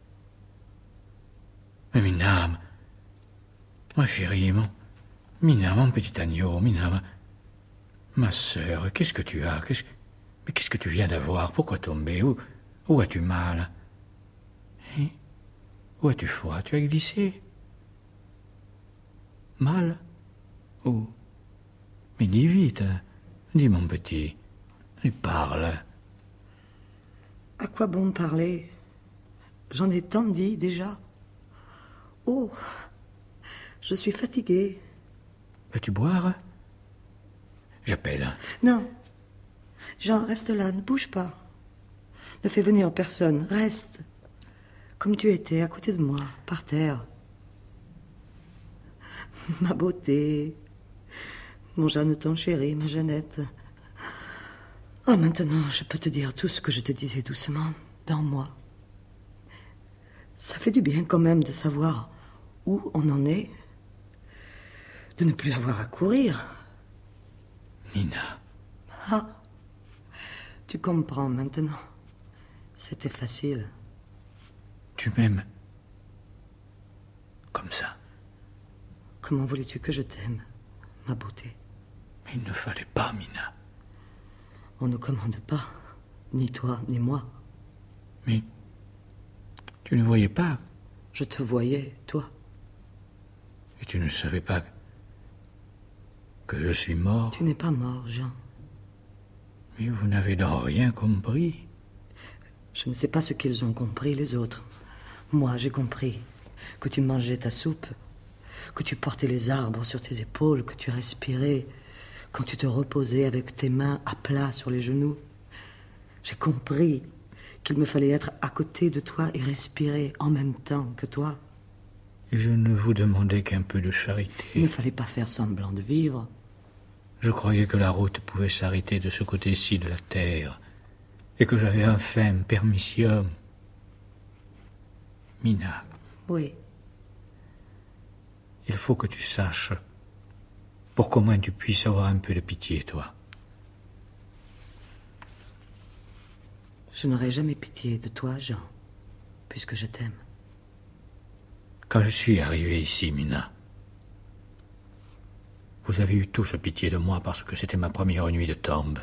Mais Mina, ma chérie, mon... Mina, mon petit agneau, Mina, ma, ma sœur, qu'est-ce que tu as? Qu'est-ce... Mais qu'est-ce que tu viens d'avoir? Pourquoi tomber? Où, où as-tu mal? Hein? Où as-tu froid? Tu as glissé? Mal? Oh. Mais dis vite. Dis, mon petit. Et parle. À quoi bon parler? J'en ai tant dit déjà. Oh, je suis fatiguée. Veux-tu boire? J'appelle. Non. Jean, reste là, ne bouge pas. Ne fais venir personne, reste. Comme tu étais, à côté de moi, par terre. Ma beauté. Mon Jeanneton chéri, ma Jeannette. Oh, maintenant, je peux te dire tout ce que je te disais doucement, dans moi. Ça fait du bien quand même de savoir où on en est. De ne plus avoir à courir. Mina. Ah, tu comprends maintenant. C'était facile. Tu m'aimes comme ça. Comment voulais-tu que je t'aime, ma beauté? Mais il ne fallait pas, Mina. On ne commande pas, ni toi, ni moi. Mais tu ne voyais pas. Je te voyais, toi. Et tu ne savais pas que je suis mort. Tu n'es pas mort, Jean. Mais vous n'avez donc rien compris. Je ne sais pas ce qu'ils ont compris, les autres. Moi, j'ai compris que tu mangeais ta soupe, que tu portais les arbres sur tes épaules, que tu respirais quand tu te reposais avec tes mains à plat sur les genoux. J'ai compris qu'il me fallait être à côté de toi et respirer en même temps que toi. Et je ne vous demandais qu'un peu de charité. Il ne fallait pas faire semblant de vivre. Je croyais que la route pouvait s'arrêter de ce côté-ci de la terre, et que j'avais enfin permission. Mina. Oui. Il faut que tu saches, pour qu'au moins tu puisses avoir un peu de pitié, toi. Je n'aurai jamais pitié de toi, Jean, puisque je t'aime. Quand je suis arrivé ici, Mina, vous avez eu tous pitié de moi parce que c'était ma première nuit de tombe.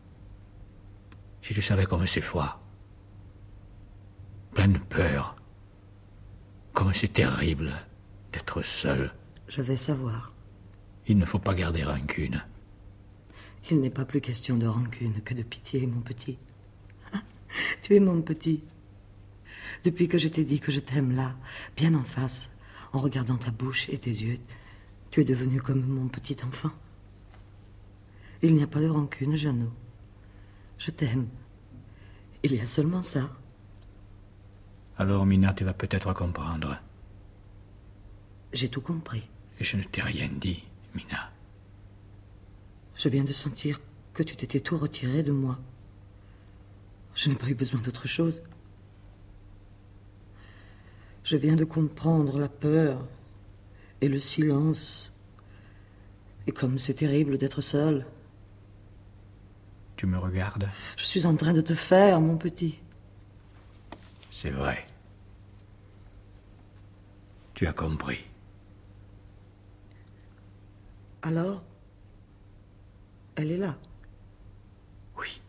Si tu savais comme c'est froid, plein de peur, comme c'est terrible d'être seul. Je vais savoir. Il ne faut pas garder rancune. Il n'est pas plus question de rancune que de pitié, mon petit. Tu es mon petit. Depuis que je t'ai dit que je t'aime là, bien en face, en regardant ta bouche et tes yeux, tu es devenu comme mon petit enfant. Il n'y a pas de rancune, Jeannot. Je t'aime. Il y a seulement ça. Alors, Mina, tu vas peut-être comprendre. J'ai tout compris. Et je ne t'ai rien dit, Mina. Je viens de sentir que tu t'étais tout retiré de moi. Je n'ai pas eu besoin d'autre chose. Je viens de comprendre la peur et le silence. Et comme c'est terrible d'être seul. Tu me regardes? Je suis en train de te faire, mon petit. C'est vrai. Tu as compris. Alors, elle est là. Oui.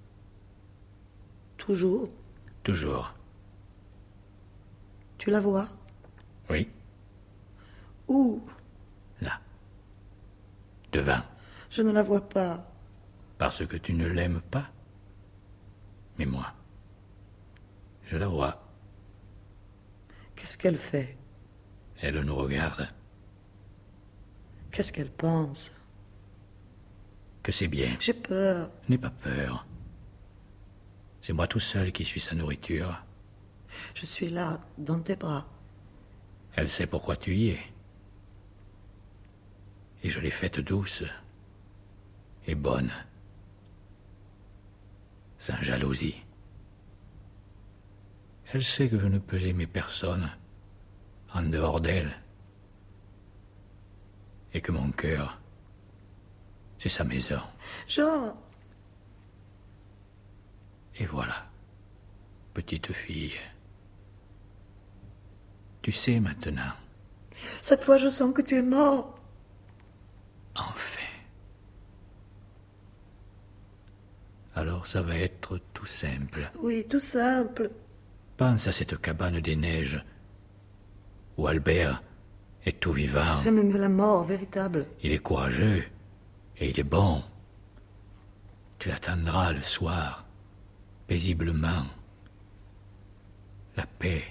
Toujours? Toujours. Tu la vois? Oui. Où? Là. Devant. Je ne la vois pas. Parce que tu ne l'aimes pas. Mais moi, je la vois. Qu'est-ce qu'elle fait? Elle nous regarde. Qu'est-ce qu'elle pense? Que c'est bien. J'ai peur. N'aie pas peur. C'est moi tout seul qui suis sa nourriture. Je suis là, dans tes bras. Elle sait pourquoi tu y es. Et je l'ai faite douce et bonne, sans jalousie. Elle sait que je ne peux aimer personne en dehors d'elle, et que mon cœur, c'est sa maison. Jean! Et voilà, petite fille. Tu sais maintenant. Cette fois, je sens que tu es mort. Enfin. Alors ça va être tout simple. Oui, tout simple. Pense à cette cabane des neiges où Albert est tout vivant. J'aime mieux la mort véritable. Il est courageux et il est bon. Tu attendras le soir, paisiblement, la paix,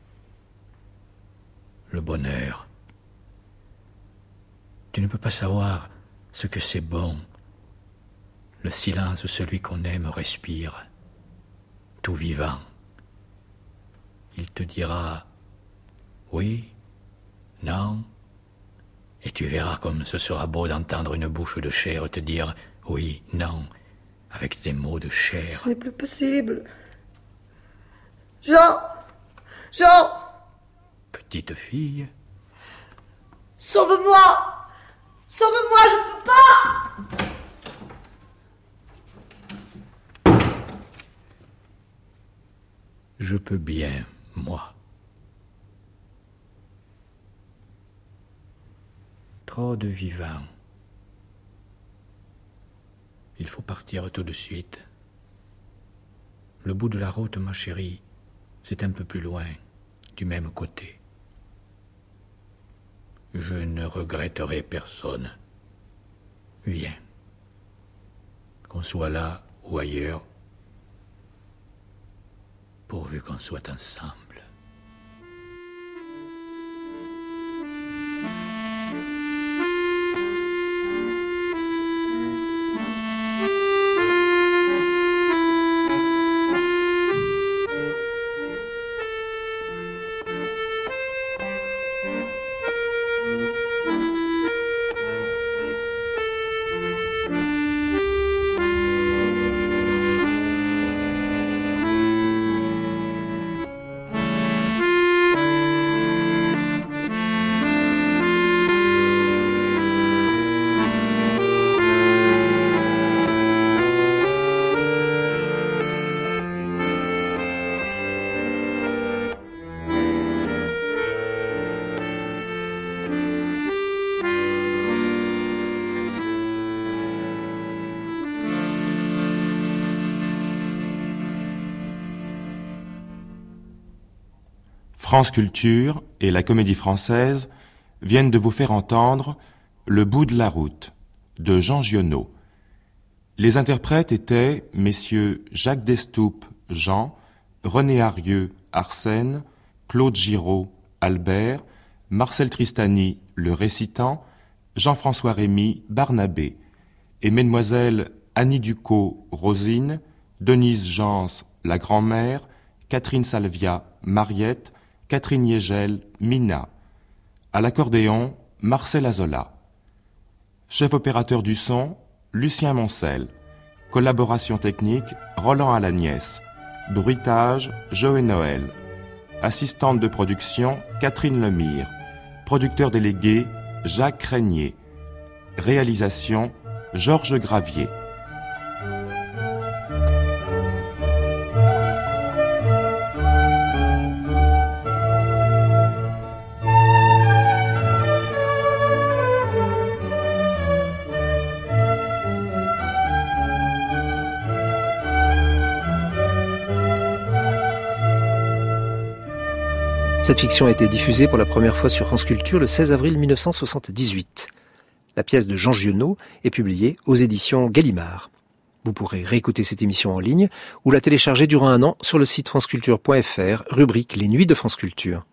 le bonheur. Tu ne peux pas savoir ce que c'est bon, le silence où celui qu'on aime respire, tout vivant. Il te dira oui, non, et tu verras comme ce sera beau d'entendre une bouche de chair te dire oui, non, avec des mots de chair. Ce n'est plus possible. Jean! Jean! Petite fille. Sauve-moi! Sauve-moi, je ne peux pas! Je peux bien, moi. Trop de vivants. Il faut partir tout de suite. Le bout de la route, ma chérie, c'est un peu plus loin, du même côté. Je ne regretterai personne. Viens. Qu'on soit là ou ailleurs, pourvu qu'on soit ensemble. France Culture et la Comédie Française viennent de vous faire entendre Le bout de la route de Jean Giono. Les interprètes étaient messieurs Jacques Destoupes, Jean, René Arieux, Arsène, Claude Giraud, Albert, Marcel Tristany, le récitant, Jean-François Rémy, Barnabé, et mesdemoiselles Annie Ducos, Rosine, Denise Jans, la grand-mère, Catherine Salvia, Mariette, Catherine Yegel, Mina. À l'accordéon, Marcel Azola. Chef opérateur du son, Lucien Moncel. Collaboration technique, Roland Alagnès. Bruitage, Joël Noël. Assistante de production, Catherine Lemire. Producteur délégué, Jacques Régnier. Réalisation, Georges Gravier. Cette fiction a été diffusée pour la première fois sur France Culture le seize avril mille neuf cent soixante-dix-huit. La pièce de Jean Giono est publiée aux éditions Gallimard. Vous pourrez réécouter cette émission en ligne ou la télécharger durant un an sur le site franceculture point f r, rubrique Les Nuits de France Culture.